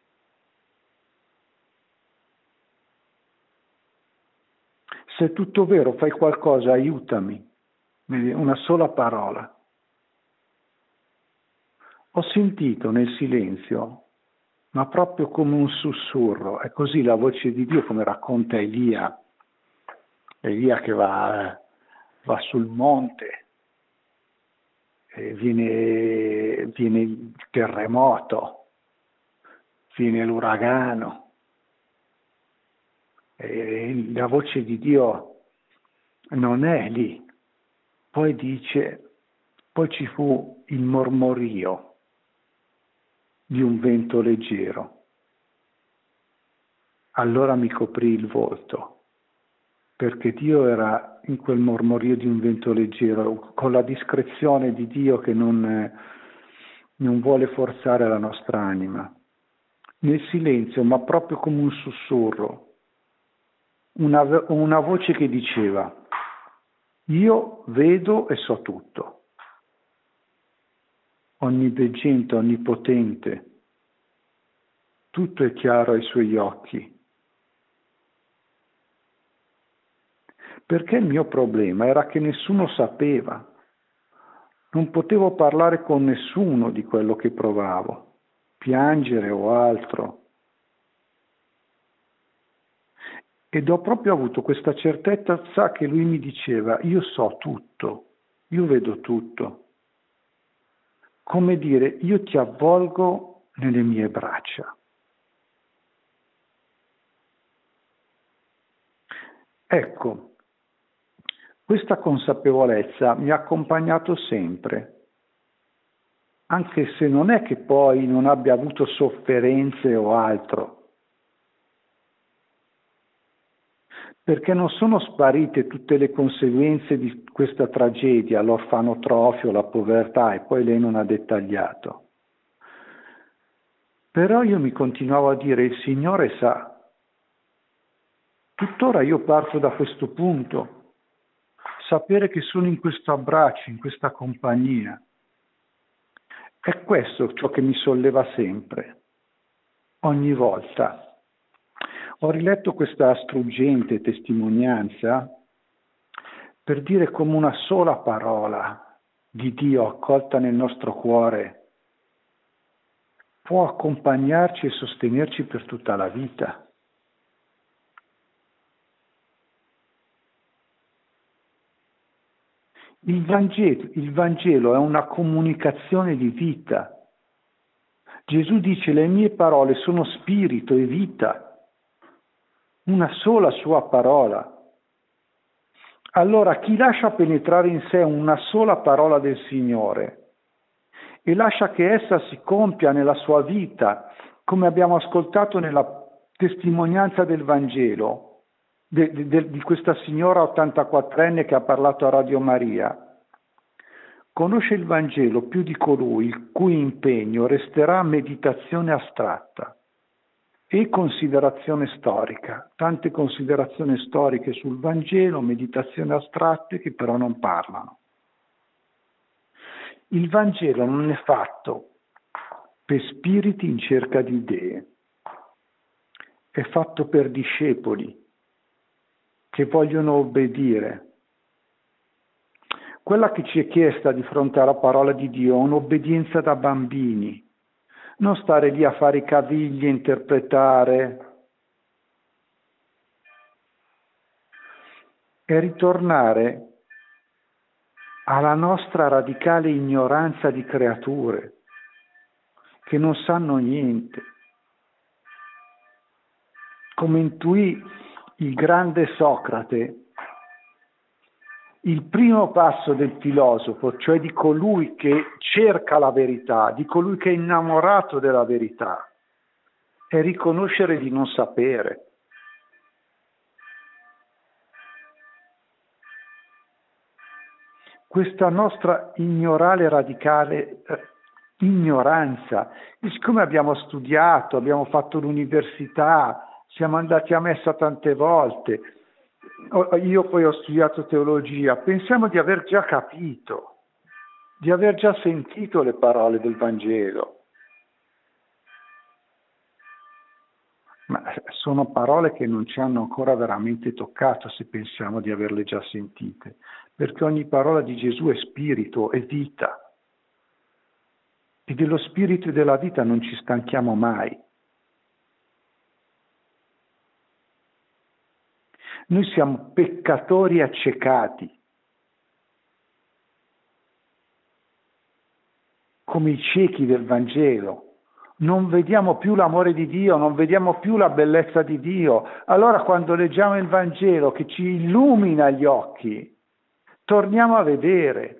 Se è tutto vero, fai qualcosa, aiutami. Una sola parola. Ho sentito nel silenzio, ma proprio come un sussurro, è così la voce di Dio, come racconta Elia che va sul monte, e viene il terremoto, viene l'uragano, e la voce di Dio non è lì. Poi ci fu il mormorio di un vento leggero. Allora mi coprì il volto, perché Dio era in quel mormorio di un vento leggero, con la discrezione di Dio che non vuole forzare la nostra anima. nel silenzio, ma proprio come un sussurro, una voce che diceva: io vedo e so tutto, onniveggente, onnipotente, tutto è chiaro ai suoi occhi. Perché il mio problema era che nessuno sapeva, non potevo parlare con nessuno di quello che provavo, piangere o altro. Ed ho proprio avuto questa certezza che lui mi diceva: io so tutto, io vedo tutto. Come dire, io ti avvolgo nelle mie braccia. Ecco, questa consapevolezza mi ha accompagnato sempre, anche se non è che poi non abbia avuto sofferenze o altro, perché non sono sparite tutte le conseguenze di questa tragedia, l'orfanotrofio, la povertà, e poi lei non ha dettagliato. Però io mi continuavo a dire: il Signore sa. Tuttora io parto da questo punto, sapere che sono in questo abbraccio, in questa compagnia. È questo ciò che mi solleva sempre, ogni volta. Ho riletto questa struggente testimonianza per dire come una sola parola di Dio accolta nel nostro cuore può accompagnarci e sostenerci per tutta la vita. Il Vangelo è una comunicazione di vita. Gesù dice: le mie parole sono spirito e vita, una sola sua parola. Allora chi lascia penetrare in sé una sola parola del Signore e lascia che essa si compia nella sua vita, come abbiamo ascoltato nella testimonianza del Vangelo, di questa signora 84enne che ha parlato a Radio Maria, conosce il Vangelo più di colui il cui impegno resterà meditazione astratta e considerazione storica, tante considerazioni storiche sul Vangelo, meditazioni astratte che però non parlano. Il Vangelo non è fatto per spiriti in cerca di idee, è fatto per discepoli che vogliono obbedire. Quella che ci è chiesta di fronte alla parola di Dio è un'obbedienza da bambini, non stare lì a fare i cavigli, interpretare, e ritornare alla nostra radicale ignoranza di creature che non sanno niente. Come intuì il grande Socrate, il primo passo del filosofo, cioè di colui che cerca la verità, di colui che è innamorato della verità, è riconoscere di non sapere. Questa nostra ignorale radicale ignoranza, e siccome abbiamo studiato, abbiamo fatto l'università, siamo andati a messa tante volte, io poi ho studiato teologia, pensiamo di aver già capito, di aver già sentito le parole del Vangelo. Ma sono parole che non ci hanno ancora veramente toccato se pensiamo di averle già sentite, perché ogni parola di Gesù è spirito, è vita. E dello spirito e della vita non ci stanchiamo mai. Noi siamo peccatori accecati, come i ciechi del Vangelo. Non vediamo più l'amore di Dio, non vediamo più la bellezza di Dio. Allora quando leggiamo il Vangelo che ci illumina gli occhi, torniamo a vedere.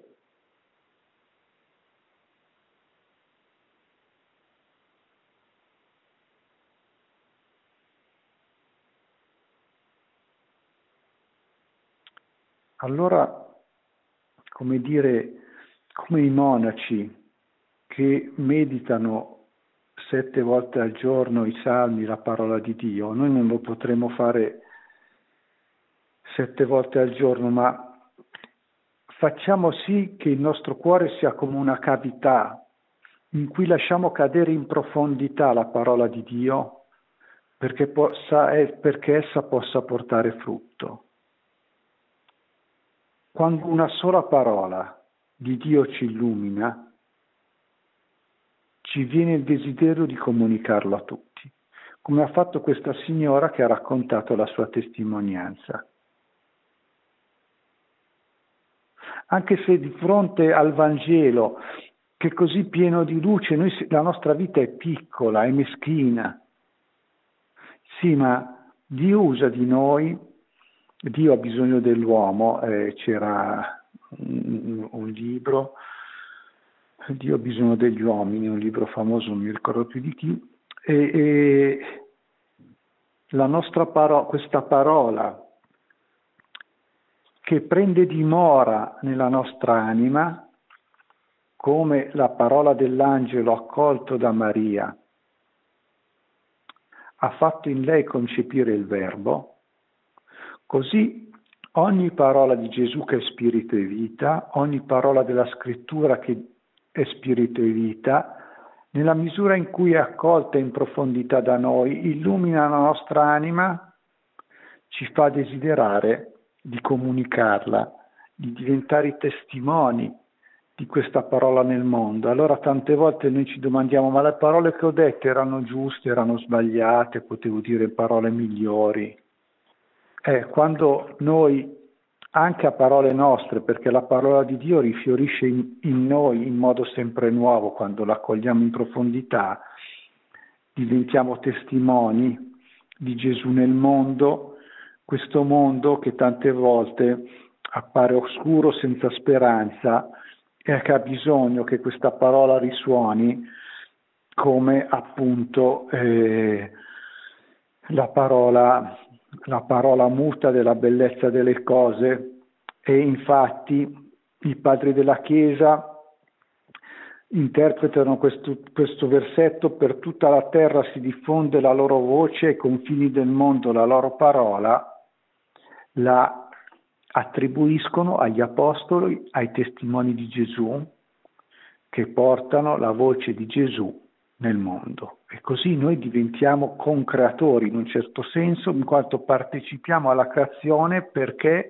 Allora, come dire, come i monaci che meditano 7 volte al giorno i salmi, la parola di Dio. Noi non lo potremo fare 7 volte al giorno, ma facciamo sì che il nostro cuore sia come una cavità in cui lasciamo cadere in profondità la parola di Dio perché essa possa portare frutto. Quando una sola parola di Dio ci illumina, ci viene il desiderio di comunicarlo a tutti, come ha fatto questa signora che ha raccontato la sua testimonianza. Anche se di fronte al Vangelo, che è così pieno di luce, la nostra vita è piccola, è meschina. Sì, ma Dio usa di noi, Dio ha bisogno dell'uomo, c'era un libro, Dio ha bisogno degli uomini, un libro famoso, non mi ricordo più di chi, e la nostra questa parola che prende dimora nella nostra anima, come la parola dell'angelo accolto da Maria, ha fatto in lei concepire il Verbo, così ogni parola di Gesù che è spirito e vita, ogni parola della scrittura che è spirito e vita, nella misura in cui è accolta in profondità da noi, illumina la nostra anima, ci fa desiderare di comunicarla, di diventare i testimoni di questa parola nel mondo. Allora tante volte noi ci domandiamo: ma le parole che ho detto erano giuste, erano sbagliate, potevo dire parole migliori? Quando noi, anche a parole nostre, perché la parola di Dio rifiorisce in noi in modo sempre nuovo, quando la cogliamo in profondità, diventiamo testimoni di Gesù nel mondo, questo mondo che tante volte appare oscuro, senza speranza, e che ha bisogno che questa parola risuoni come appunto la parola muta della bellezza delle cose. E infatti i padri della Chiesa interpretano questo versetto: per tutta la terra si diffonde la loro voce, ai confini del mondo la loro parola, la attribuiscono agli apostoli, ai testimoni di Gesù, che portano la voce di Gesù nel mondo. E così noi diventiamo concreatori in un certo senso, in quanto partecipiamo alla creazione perché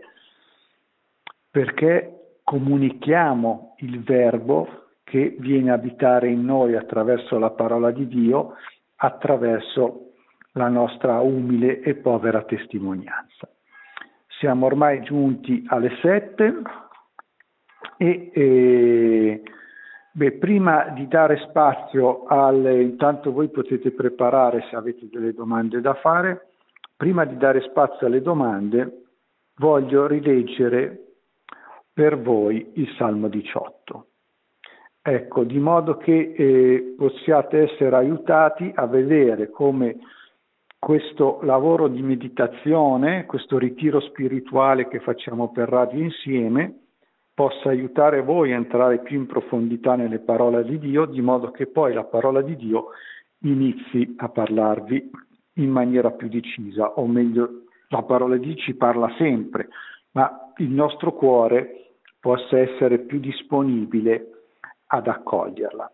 comunichiamo il Verbo che viene a abitare in noi attraverso la parola di Dio, attraverso la nostra umile e povera testimonianza. Siamo ormai giunti alle 7 e prima di dare spazio intanto voi potete preparare se avete delle domande da fare. Prima di dare spazio alle domande voglio rileggere per voi il Salmo 18. Ecco, di modo che possiate essere aiutati a vedere come questo lavoro di meditazione, questo ritiro spirituale che facciamo per radio insieme, possa aiutare voi a entrare più in profondità nelle parole di Dio, di modo che poi la parola di Dio inizi a parlarvi in maniera più decisa, o meglio, la parola di Dio ci parla sempre, ma il nostro cuore possa essere più disponibile ad accoglierla.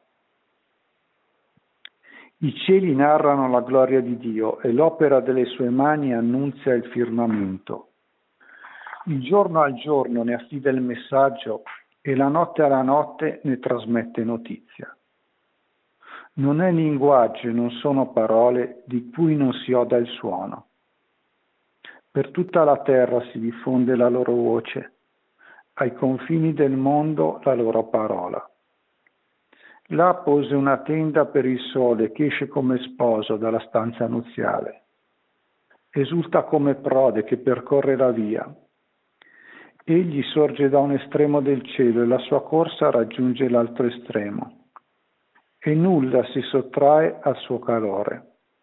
I cieli narrano la gloria di Dio e l'opera delle sue mani annunzia il firmamento. Il giorno al giorno ne affida il messaggio e la notte alla notte ne trasmette notizia. Non è linguaggio e non sono parole di cui non si oda il suono. Per tutta la terra si diffonde la loro voce, ai confini del mondo la loro parola. Là pose una tenda per il sole che esce come sposo dalla stanza nuziale. Esulta come prode che percorre la via. Egli sorge da un estremo del cielo e la sua corsa raggiunge l'altro estremo. E nulla si sottrae al suo calore.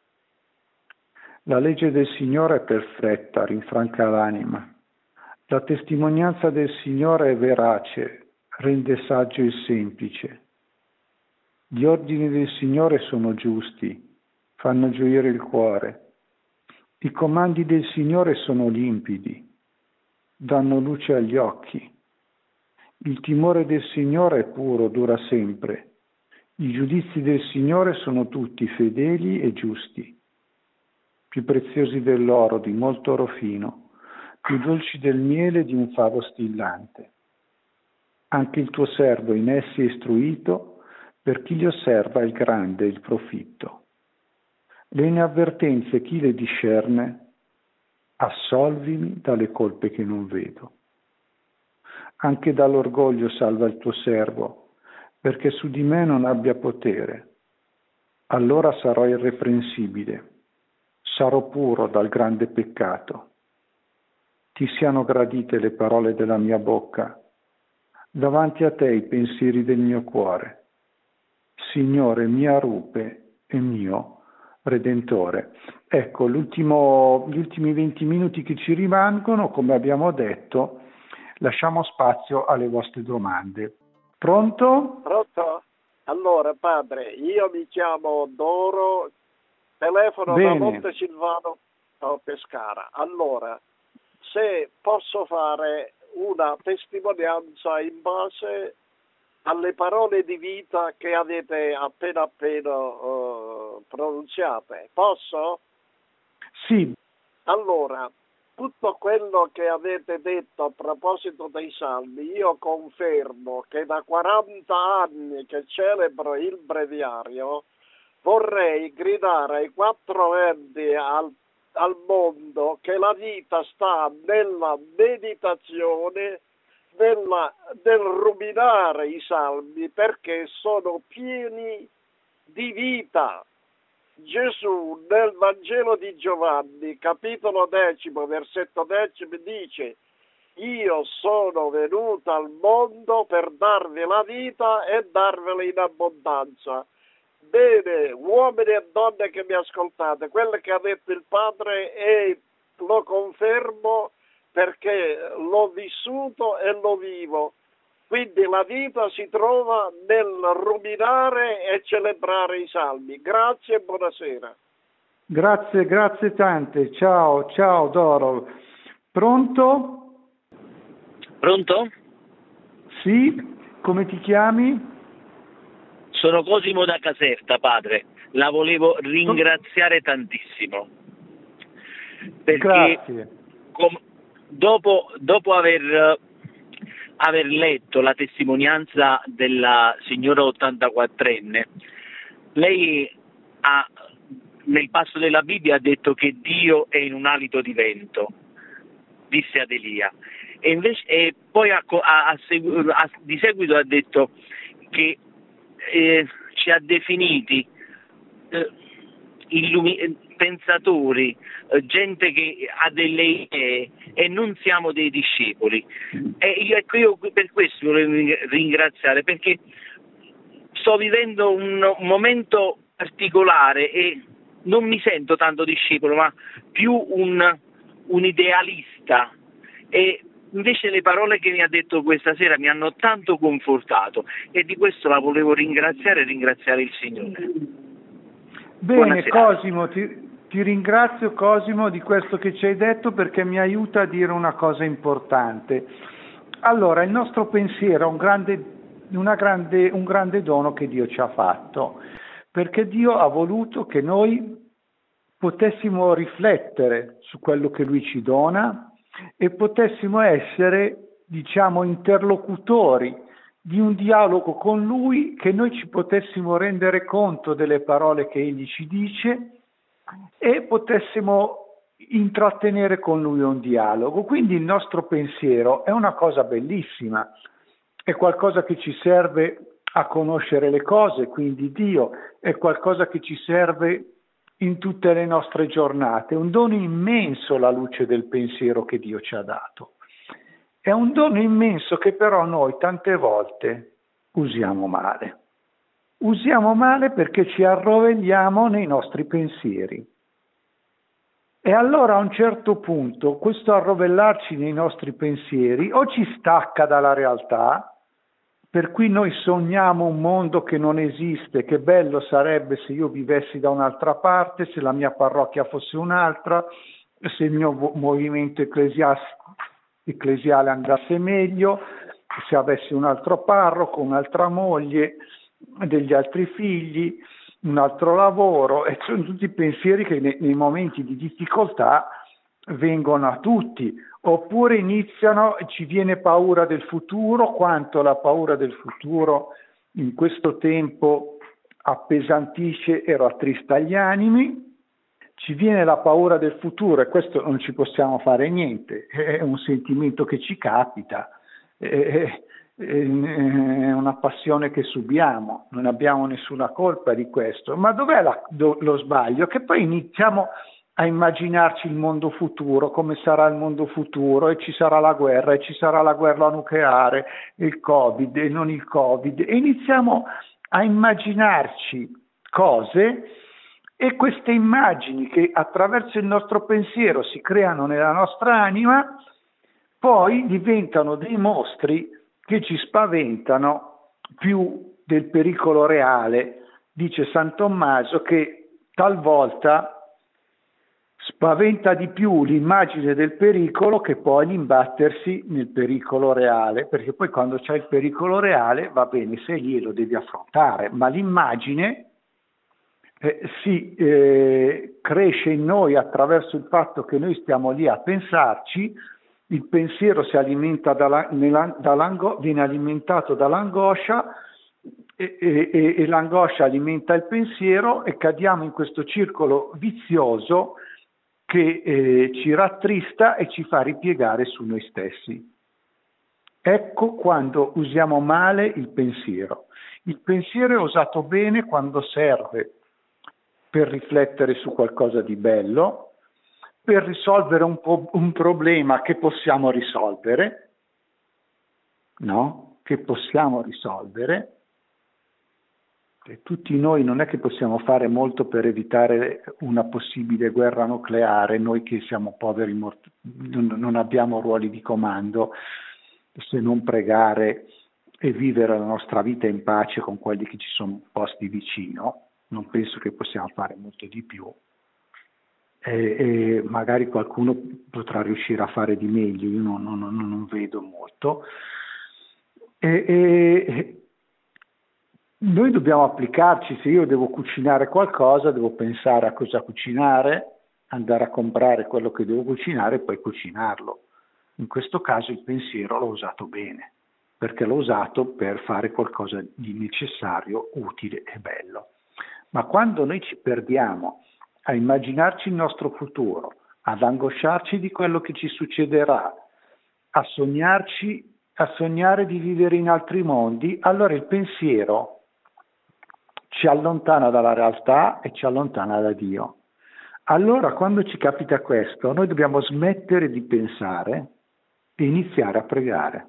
La legge del Signore è perfetta, rinfranca l'anima. La testimonianza del Signore è verace, rende saggio il semplice. Gli ordini del Signore sono giusti, fanno gioire il cuore. I comandi del Signore sono limpidi, danno luce agli occhi. Il timore del Signore è puro, dura sempre. I giudizi del Signore sono tutti fedeli e giusti, più preziosi dell'oro, di molto oro fino, più dolci del miele di un favo stillante. Anche il tuo servo in essi è istruito, per chi li osserva è grande il profitto. Le inavvertenze chi le discerne? Assolvimi dalle colpe che non vedo. Anche dall'orgoglio salva il tuo servo, perché su di me non abbia potere. Allora sarò irreprensibile, sarò puro dal grande peccato. Ti siano gradite le parole della mia bocca, davanti a te i pensieri del mio cuore. Signore, mia rupe e mio Redentore. Ecco, gli ultimi 20 minuti che ci rimangono, come abbiamo detto, lasciamo spazio alle vostre domande. Pronto? Pronto? Allora, padre, io mi chiamo Doro, telefono Bene. da Montesilvano a Pescara. Allora, se posso fare una testimonianza in base alle parole di vita che avete appena pronunziate. Posso? Sì. Allora, tutto quello che avete detto a proposito dei salmi, io confermo che da 40 anni che celebro il breviario, vorrei gridare ai 4 venti al mondo che la vita sta nella meditazione, nel ruminare i salmi, perché sono pieni di vita. Gesù nel Vangelo di Giovanni, capitolo 10, versetto 10, dice: io sono venuto al mondo per darvi la vita e darvela in abbondanza. Bene, uomini e donne che mi ascoltate, quello che ha detto il Padre e lo confermo perché l'ho vissuto e lo vivo. Quindi la vita si trova nel ruminare e celebrare i salmi. Grazie e buonasera. Grazie tante. Ciao Doro. Pronto? Pronto? Sì, come ti chiami? Sono Cosimo da Caserta, padre. La volevo ringraziare tantissimo. Perché Grazie. dopo aver letto la testimonianza della signora 84enne, lei nel passo della Bibbia ha detto che Dio è in un alito di vento, disse ad Elia, e poi di seguito ha detto che ci ha definiti pensatori, gente che ha delle idee e non siamo dei discepoli. E io per questo volevo ringraziare, perché sto vivendo un momento particolare e non mi sento tanto discepolo, ma più un idealista. E invece le parole che mi ha detto questa sera mi hanno tanto confortato, e di questo la volevo ringraziare il Signore. Bene, Cosimo, ti ringrazio, Cosimo, di questo che ci hai detto, perché mi aiuta a dire una cosa importante. Allora, il nostro pensiero è un grande dono che Dio ci ha fatto, perché Dio ha voluto che noi potessimo riflettere su quello che Lui ci dona e potessimo essere, interlocutori di un dialogo con Lui, che noi ci potessimo rendere conto delle parole che Egli ci dice e potessimo intrattenere con Lui un dialogo. Quindi il nostro pensiero è una cosa bellissima, è qualcosa che ci serve a conoscere le cose, quindi Dio è qualcosa che ci serve in tutte le nostre giornate, è un dono immenso la luce del pensiero che Dio ci ha dato. È un dono immenso che però noi tante volte usiamo male. Usiamo male perché ci arrovelliamo nei nostri pensieri. E allora a un certo punto questo arrovellarci nei nostri pensieri o ci stacca dalla realtà, per cui noi sogniamo un mondo che non esiste, che bello sarebbe se io vivessi da un'altra parte, se la mia parrocchia fosse un'altra, se il mio movimento ecclesiale andasse meglio, se avessi un altro parroco, un'altra moglie, degli altri figli, un altro lavoro, e sono tutti pensieri che nei momenti di difficoltà vengono a tutti, oppure ci viene paura del futuro, quanto la paura del futuro in questo tempo appesantisce e rattrista gli animi. Ci viene la paura del futuro e questo non ci possiamo fare niente, è un sentimento che ci capita, è una passione che subiamo, non abbiamo nessuna colpa di questo. Ma dov'è lo sbaglio? Che poi iniziamo a immaginarci il mondo futuro, come sarà il mondo futuro, e ci sarà la guerra, e ci sarà la guerra nucleare, il Covid e non il Covid, e iniziamo a immaginarci cose, e queste immagini che attraverso il nostro pensiero si creano nella nostra anima, poi diventano dei mostri che ci spaventano più del pericolo reale. Dice San Tommaso che talvolta spaventa di più l'immagine del pericolo che poi l'imbattersi nel pericolo reale, perché poi quando c'è il pericolo reale va bene, sei lì e lo devi affrontare, ma l'immagine cresce in noi attraverso il fatto che noi stiamo lì a pensarci. Il pensiero si alimenta viene alimentato dall'angoscia e l'angoscia alimenta il pensiero, e cadiamo in questo circolo vizioso che ci rattrista e ci fa ripiegare su noi stessi. Ecco quando usiamo male il pensiero. Il pensiero è usato bene quando serve per riflettere su qualcosa di bello, per risolvere un problema che possiamo risolvere, no? Che possiamo risolvere. E tutti noi non è che possiamo fare molto per evitare una possibile guerra nucleare, noi che siamo poveri, non abbiamo ruoli di comando, se non pregare e vivere la nostra vita in pace con quelli che ci sono posti vicino. Non penso che possiamo fare molto di più. E magari qualcuno potrà riuscire a fare di meglio, io non vedo molto. Noi dobbiamo applicarci. Se io devo cucinare qualcosa, devo pensare a cosa cucinare, andare a comprare quello che devo cucinare e poi cucinarlo. In questo caso il pensiero l'ho usato bene, perché l'ho usato per fare qualcosa di necessario, utile e bello. Ma quando noi ci perdiamo a immaginarci il nostro futuro, ad angosciarci di quello che ci succederà, a sognare di vivere in altri mondi, allora il pensiero ci allontana dalla realtà e ci allontana da Dio. Allora, quando ci capita questo, noi dobbiamo smettere di pensare e iniziare a pregare.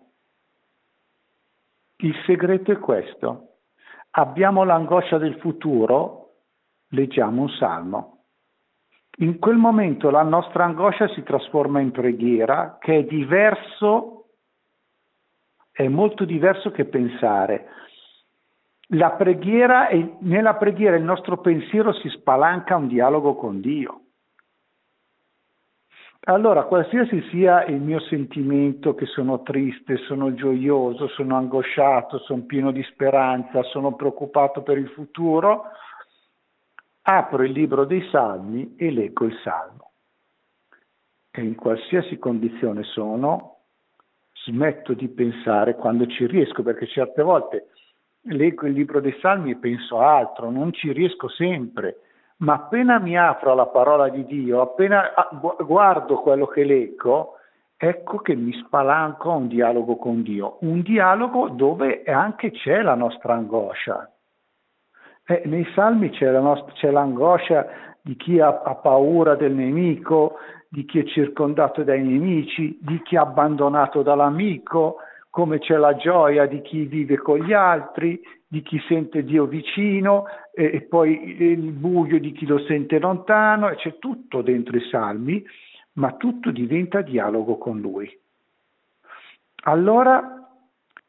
Il segreto è questo. Abbiamo l'angoscia del futuro, leggiamo un salmo. In quel momento la nostra angoscia si trasforma in preghiera, che è diverso, è molto diverso che pensare. Nella preghiera il nostro pensiero si spalanca a un dialogo con Dio. Allora, qualsiasi sia il mio sentimento, che sono triste, sono gioioso, sono angosciato, sono pieno di speranza, sono preoccupato per il futuro, apro il libro dei Salmi e leggo il Salmo. E in qualsiasi condizione sono, smetto di pensare quando ci riesco, perché certe volte leggo il libro dei Salmi e penso a altro, non ci riesco sempre. Ma appena mi apro alla parola di Dio, appena guardo quello che leggo, ecco che mi spalanco a un dialogo con Dio, un dialogo dove anche c'è la nostra angoscia. Nei Salmi c'è l'angoscia di chi ha paura del nemico, di chi è circondato dai nemici, di chi è abbandonato dall'amico, come c'è la gioia di chi vive con gli altri, di chi sente Dio vicino, e poi il buio di chi lo sente lontano, e c'è tutto dentro i Salmi, ma tutto diventa dialogo con Lui. Allora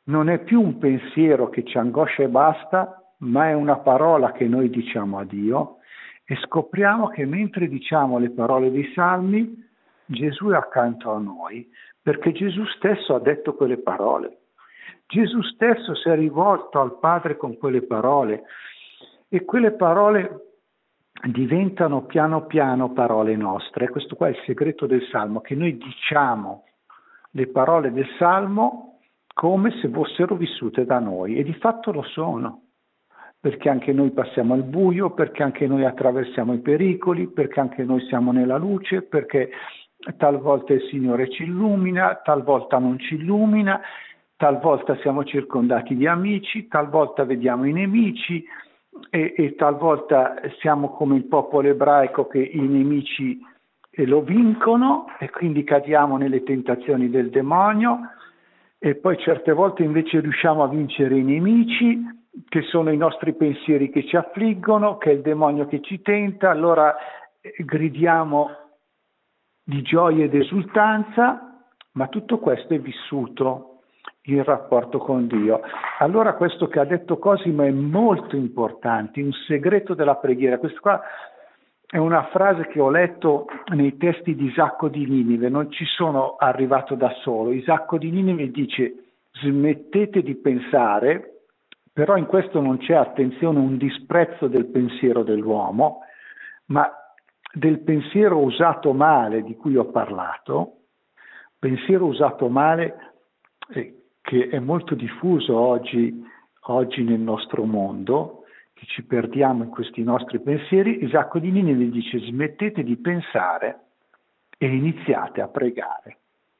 non è più un pensiero che ci angoscia e basta, ma è una parola che noi diciamo a Dio, e scopriamo che mentre diciamo le parole dei Salmi, Gesù è accanto a noi, perché Gesù stesso ha detto quelle parole. Gesù stesso si è rivolto al Padre con quelle parole, e quelle parole diventano piano piano parole nostre. Questo qua è il segreto del Salmo, che noi diciamo le parole del Salmo come se fossero vissute da noi, e di fatto lo sono, perché anche noi passiamo al buio, perché anche noi attraversiamo i pericoli, perché anche noi siamo nella luce, perché talvolta il Signore ci illumina, talvolta non ci illumina, talvolta siamo circondati di amici, talvolta vediamo i nemici, e talvolta siamo come il popolo ebraico, che i nemici lo vincono e quindi cadiamo nelle tentazioni del demonio, e poi certe volte invece riusciamo a vincere i nemici, che sono i nostri pensieri che ci affliggono, che è il demonio che ci tenta. Allora gridiamo di gioia ed esultanza, ma tutto questo è vissuto in rapporto con Dio. Allora questo che ha detto Cosimo è molto importante, un segreto della preghiera. Questo qua è una frase che ho letto nei testi di Isacco di Ninive, non ci sono arrivato da solo. Isacco di Ninive dice: smettete di pensare, però in questo non c'è, attenzione, un disprezzo del pensiero dell'uomo, ma del pensiero usato male di cui ho parlato, pensiero usato male che è molto diffuso oggi nel nostro mondo, che ci perdiamo in questi nostri pensieri. Isacco di Ninive dice: smettete di pensare e iniziate a pregare.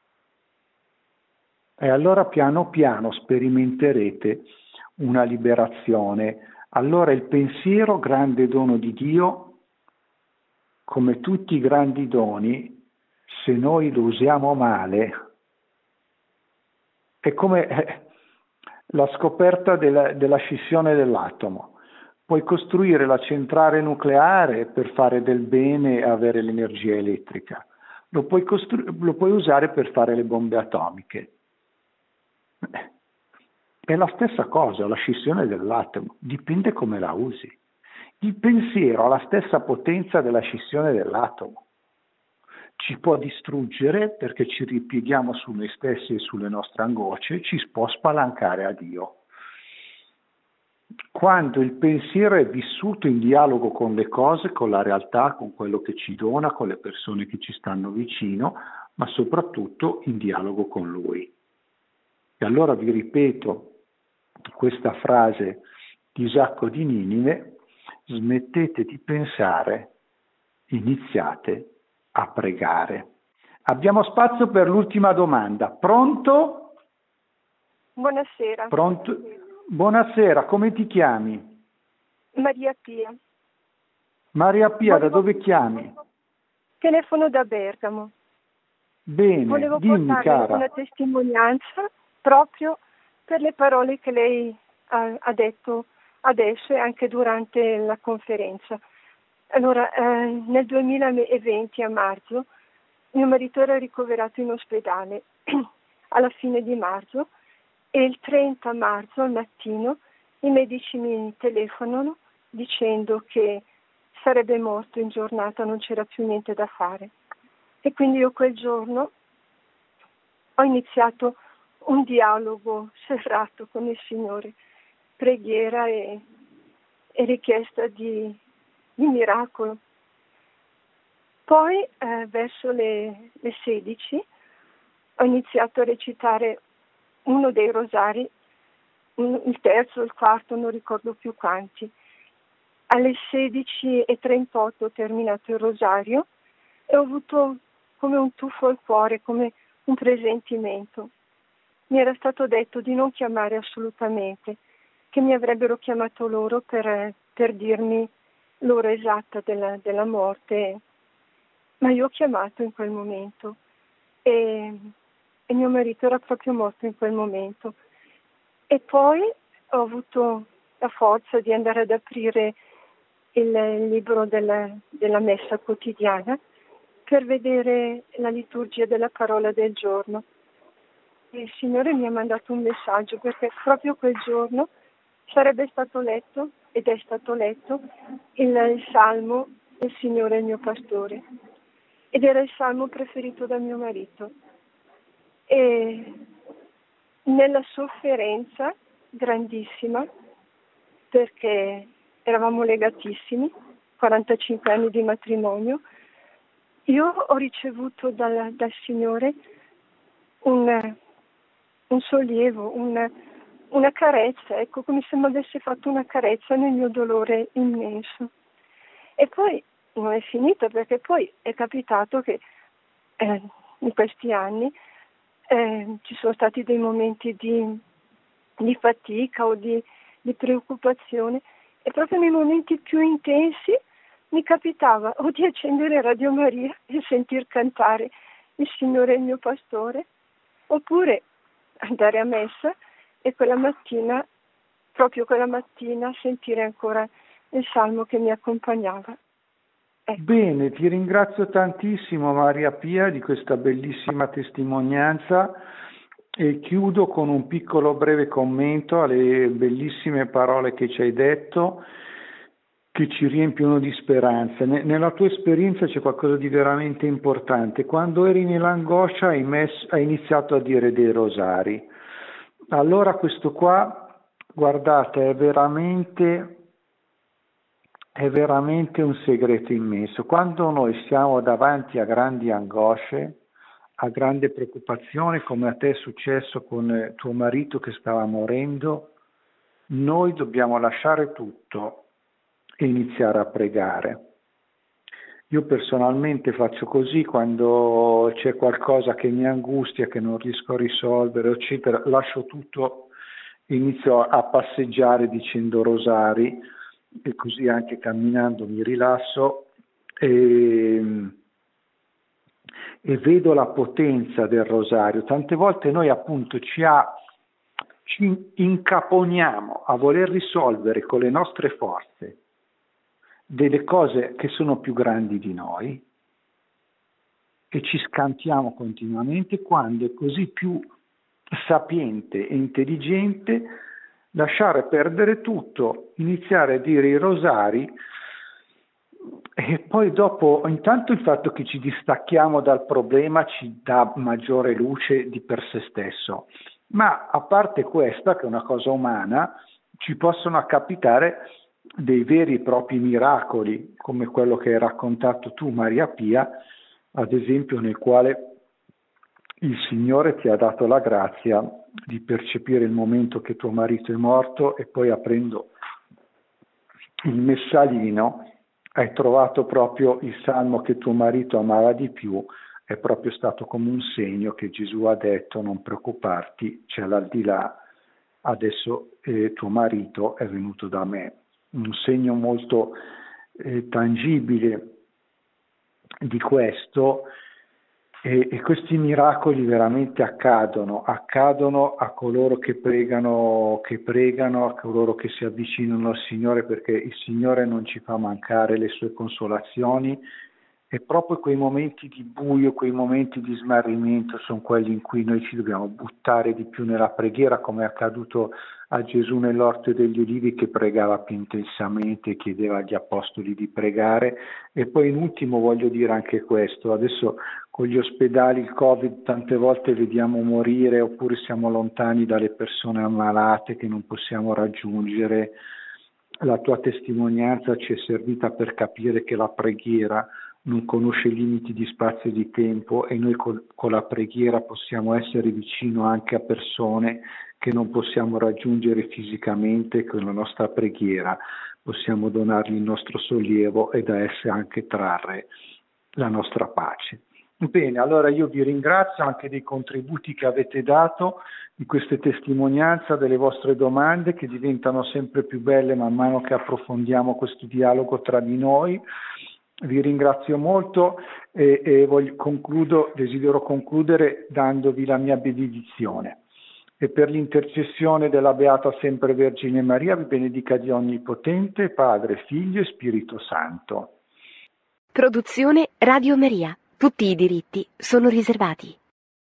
E allora piano piano sperimenterete una liberazione. Allora il pensiero, grande dono di Dio, come tutti i grandi doni, se noi lo usiamo male, è come la scoperta della scissione dell'atomo. Puoi costruire la centrale nucleare per fare del bene e avere l'energia elettrica. Lo puoi usare per fare le bombe atomiche. È la stessa cosa, la scissione dell'atomo, dipende come la usi. Il pensiero ha la stessa potenza della scissione dell'atomo. Ci può distruggere perché ci ripieghiamo su noi stessi e sulle nostre angosce, ci può spalancare a Dio. Quando il pensiero è vissuto in dialogo con le cose, con la realtà, con quello che ci dona, con le persone che ci stanno vicino, ma soprattutto in dialogo con Lui. E allora vi ripeto questa frase di Isacco di Ninive: smettete di pensare, iniziate a pregare. Abbiamo spazio per l'ultima domanda. Pronto? Buonasera. Pronto? Buonasera, come ti chiami? Maria Pia. Maria Pia, da dove chiami? Telefono da Bergamo. Bene, volevo dimmi, portare cara. una testimonianza proprio per le parole che lei ha detto adesso e anche durante la conferenza. Allora, nel 2020 a marzo mio marito era ricoverato in ospedale alla fine di marzo, e il 30 marzo al mattino i medici mi telefonano dicendo che sarebbe morto in giornata, non c'era più niente da fare. E quindi io quel giorno ho iniziato un dialogo serrato con il Signore, preghiera e richiesta di miracolo. Poi verso le 16 ho iniziato a recitare uno dei rosari, il terzo, il quarto, non ricordo più quanti. Alle 16:38 ho terminato il rosario e ho avuto come un tuffo al cuore, come un presentimento. Mi era stato detto di non chiamare assolutamente, che mi avrebbero chiamato loro per dirmi l'ora esatta della morte, ma io ho chiamato in quel momento e mio marito era proprio morto in quel momento. E poi ho avuto la forza di andare ad aprire il libro della messa quotidiana per vedere la liturgia della parola del giorno. il Signore mi ha mandato un messaggio perché proprio quel giorno sarebbe stato letto, ed è stato letto, il Salmo "Il Signore è il mio pastore", ed era il salmo preferito da mio marito. E nella sofferenza grandissima, perché eravamo legatissimi, 45 anni di matrimonio, io ho ricevuto dal Signore un sollievo, una carezza, ecco, come se mi avesse fatto una carezza nel mio dolore immenso. E poi non è finita, perché poi è capitato che in questi anni ci sono stati dei momenti di fatica o di preoccupazione, e proprio nei momenti più intensi mi capitava o di accendere Radio Maria e sentir cantare "Il Signore è il mio pastore", oppure andare a messa e proprio quella mattina, sentire ancora il salmo che mi accompagnava. Ecco. Bene, ti ringrazio tantissimo Maria Pia di questa bellissima testimonianza e chiudo con un piccolo breve commento alle bellissime parole che ci hai detto, che ci riempiono di speranza. Nella tua esperienza c'è qualcosa di veramente importante. Quando eri nell'angoscia hai iniziato a dire dei rosari. Allora questo qua, guardate, è veramente un segreto immenso. Quando noi siamo davanti a grandi angosce, a grande preoccupazione, come a te è successo con tuo marito che stava morendo, noi dobbiamo lasciare tutto e iniziare a pregare. Io personalmente faccio così quando c'è qualcosa che mi angustia, che non riesco a risolvere, eccetera, lascio tutto, inizio a passeggiare dicendo rosari, e così anche camminando mi rilasso e vedo la potenza del rosario. Tante volte noi appunto ci incaponiamo a voler risolvere con le nostre forze delle cose che sono più grandi di noi e ci scantiamo continuamente, quando è così più sapiente e intelligente lasciare perdere tutto, iniziare a dire i rosari, e poi dopo, intanto il fatto che ci distacchiamo dal problema ci dà maggiore luce di per sé stesso, ma a parte questa, che è una cosa umana, ci possono capitare dei veri e propri miracoli, come quello che hai raccontato tu, Maria Pia, ad esempio, nel quale il Signore ti ha dato la grazia di percepire il momento che tuo marito è morto, e poi aprendo il messalino hai trovato proprio il salmo che tuo marito amava di più. È proprio stato come un segno che Gesù ha detto: non preoccuparti, c'è l'aldilà, adesso tuo marito è venuto da me. Un segno molto tangibile di questo. E questi miracoli veramente accadono a coloro che pregano, a coloro che si avvicinano al Signore, perché il Signore non ci fa mancare le sue consolazioni, e proprio quei momenti di buio, quei momenti di smarrimento sono quelli in cui noi ci dobbiamo buttare di più nella preghiera, come è accaduto a Gesù nell'Orto degli Ulivi, che pregava più intensamente, chiedeva agli apostoli di pregare. E poi in ultimo voglio dire anche questo: adesso con gli ospedali, il Covid, tante volte vediamo morire, oppure siamo lontani dalle persone ammalate che non possiamo raggiungere. La tua testimonianza ci è servita per capire che la preghiera non conosce limiti di spazio e di tempo, e noi con la preghiera possiamo essere vicino anche a persone che non possiamo raggiungere fisicamente. Con la nostra preghiera possiamo donargli il nostro sollievo e da esse anche trarre la nostra pace. Bene, allora io vi ringrazio anche dei contributi che avete dato, di queste testimonianze, delle vostre domande, che diventano sempre più belle man mano che approfondiamo questo dialogo tra di noi. Vi ringrazio molto e desidero concludere dandovi la mia benedizione. E per l'intercessione della Beata Sempre Vergine Maria vi benedica Dio Onnipotente, Padre, Figlio e Spirito Santo. Produzione Radio Maria. Tutti i diritti sono riservati.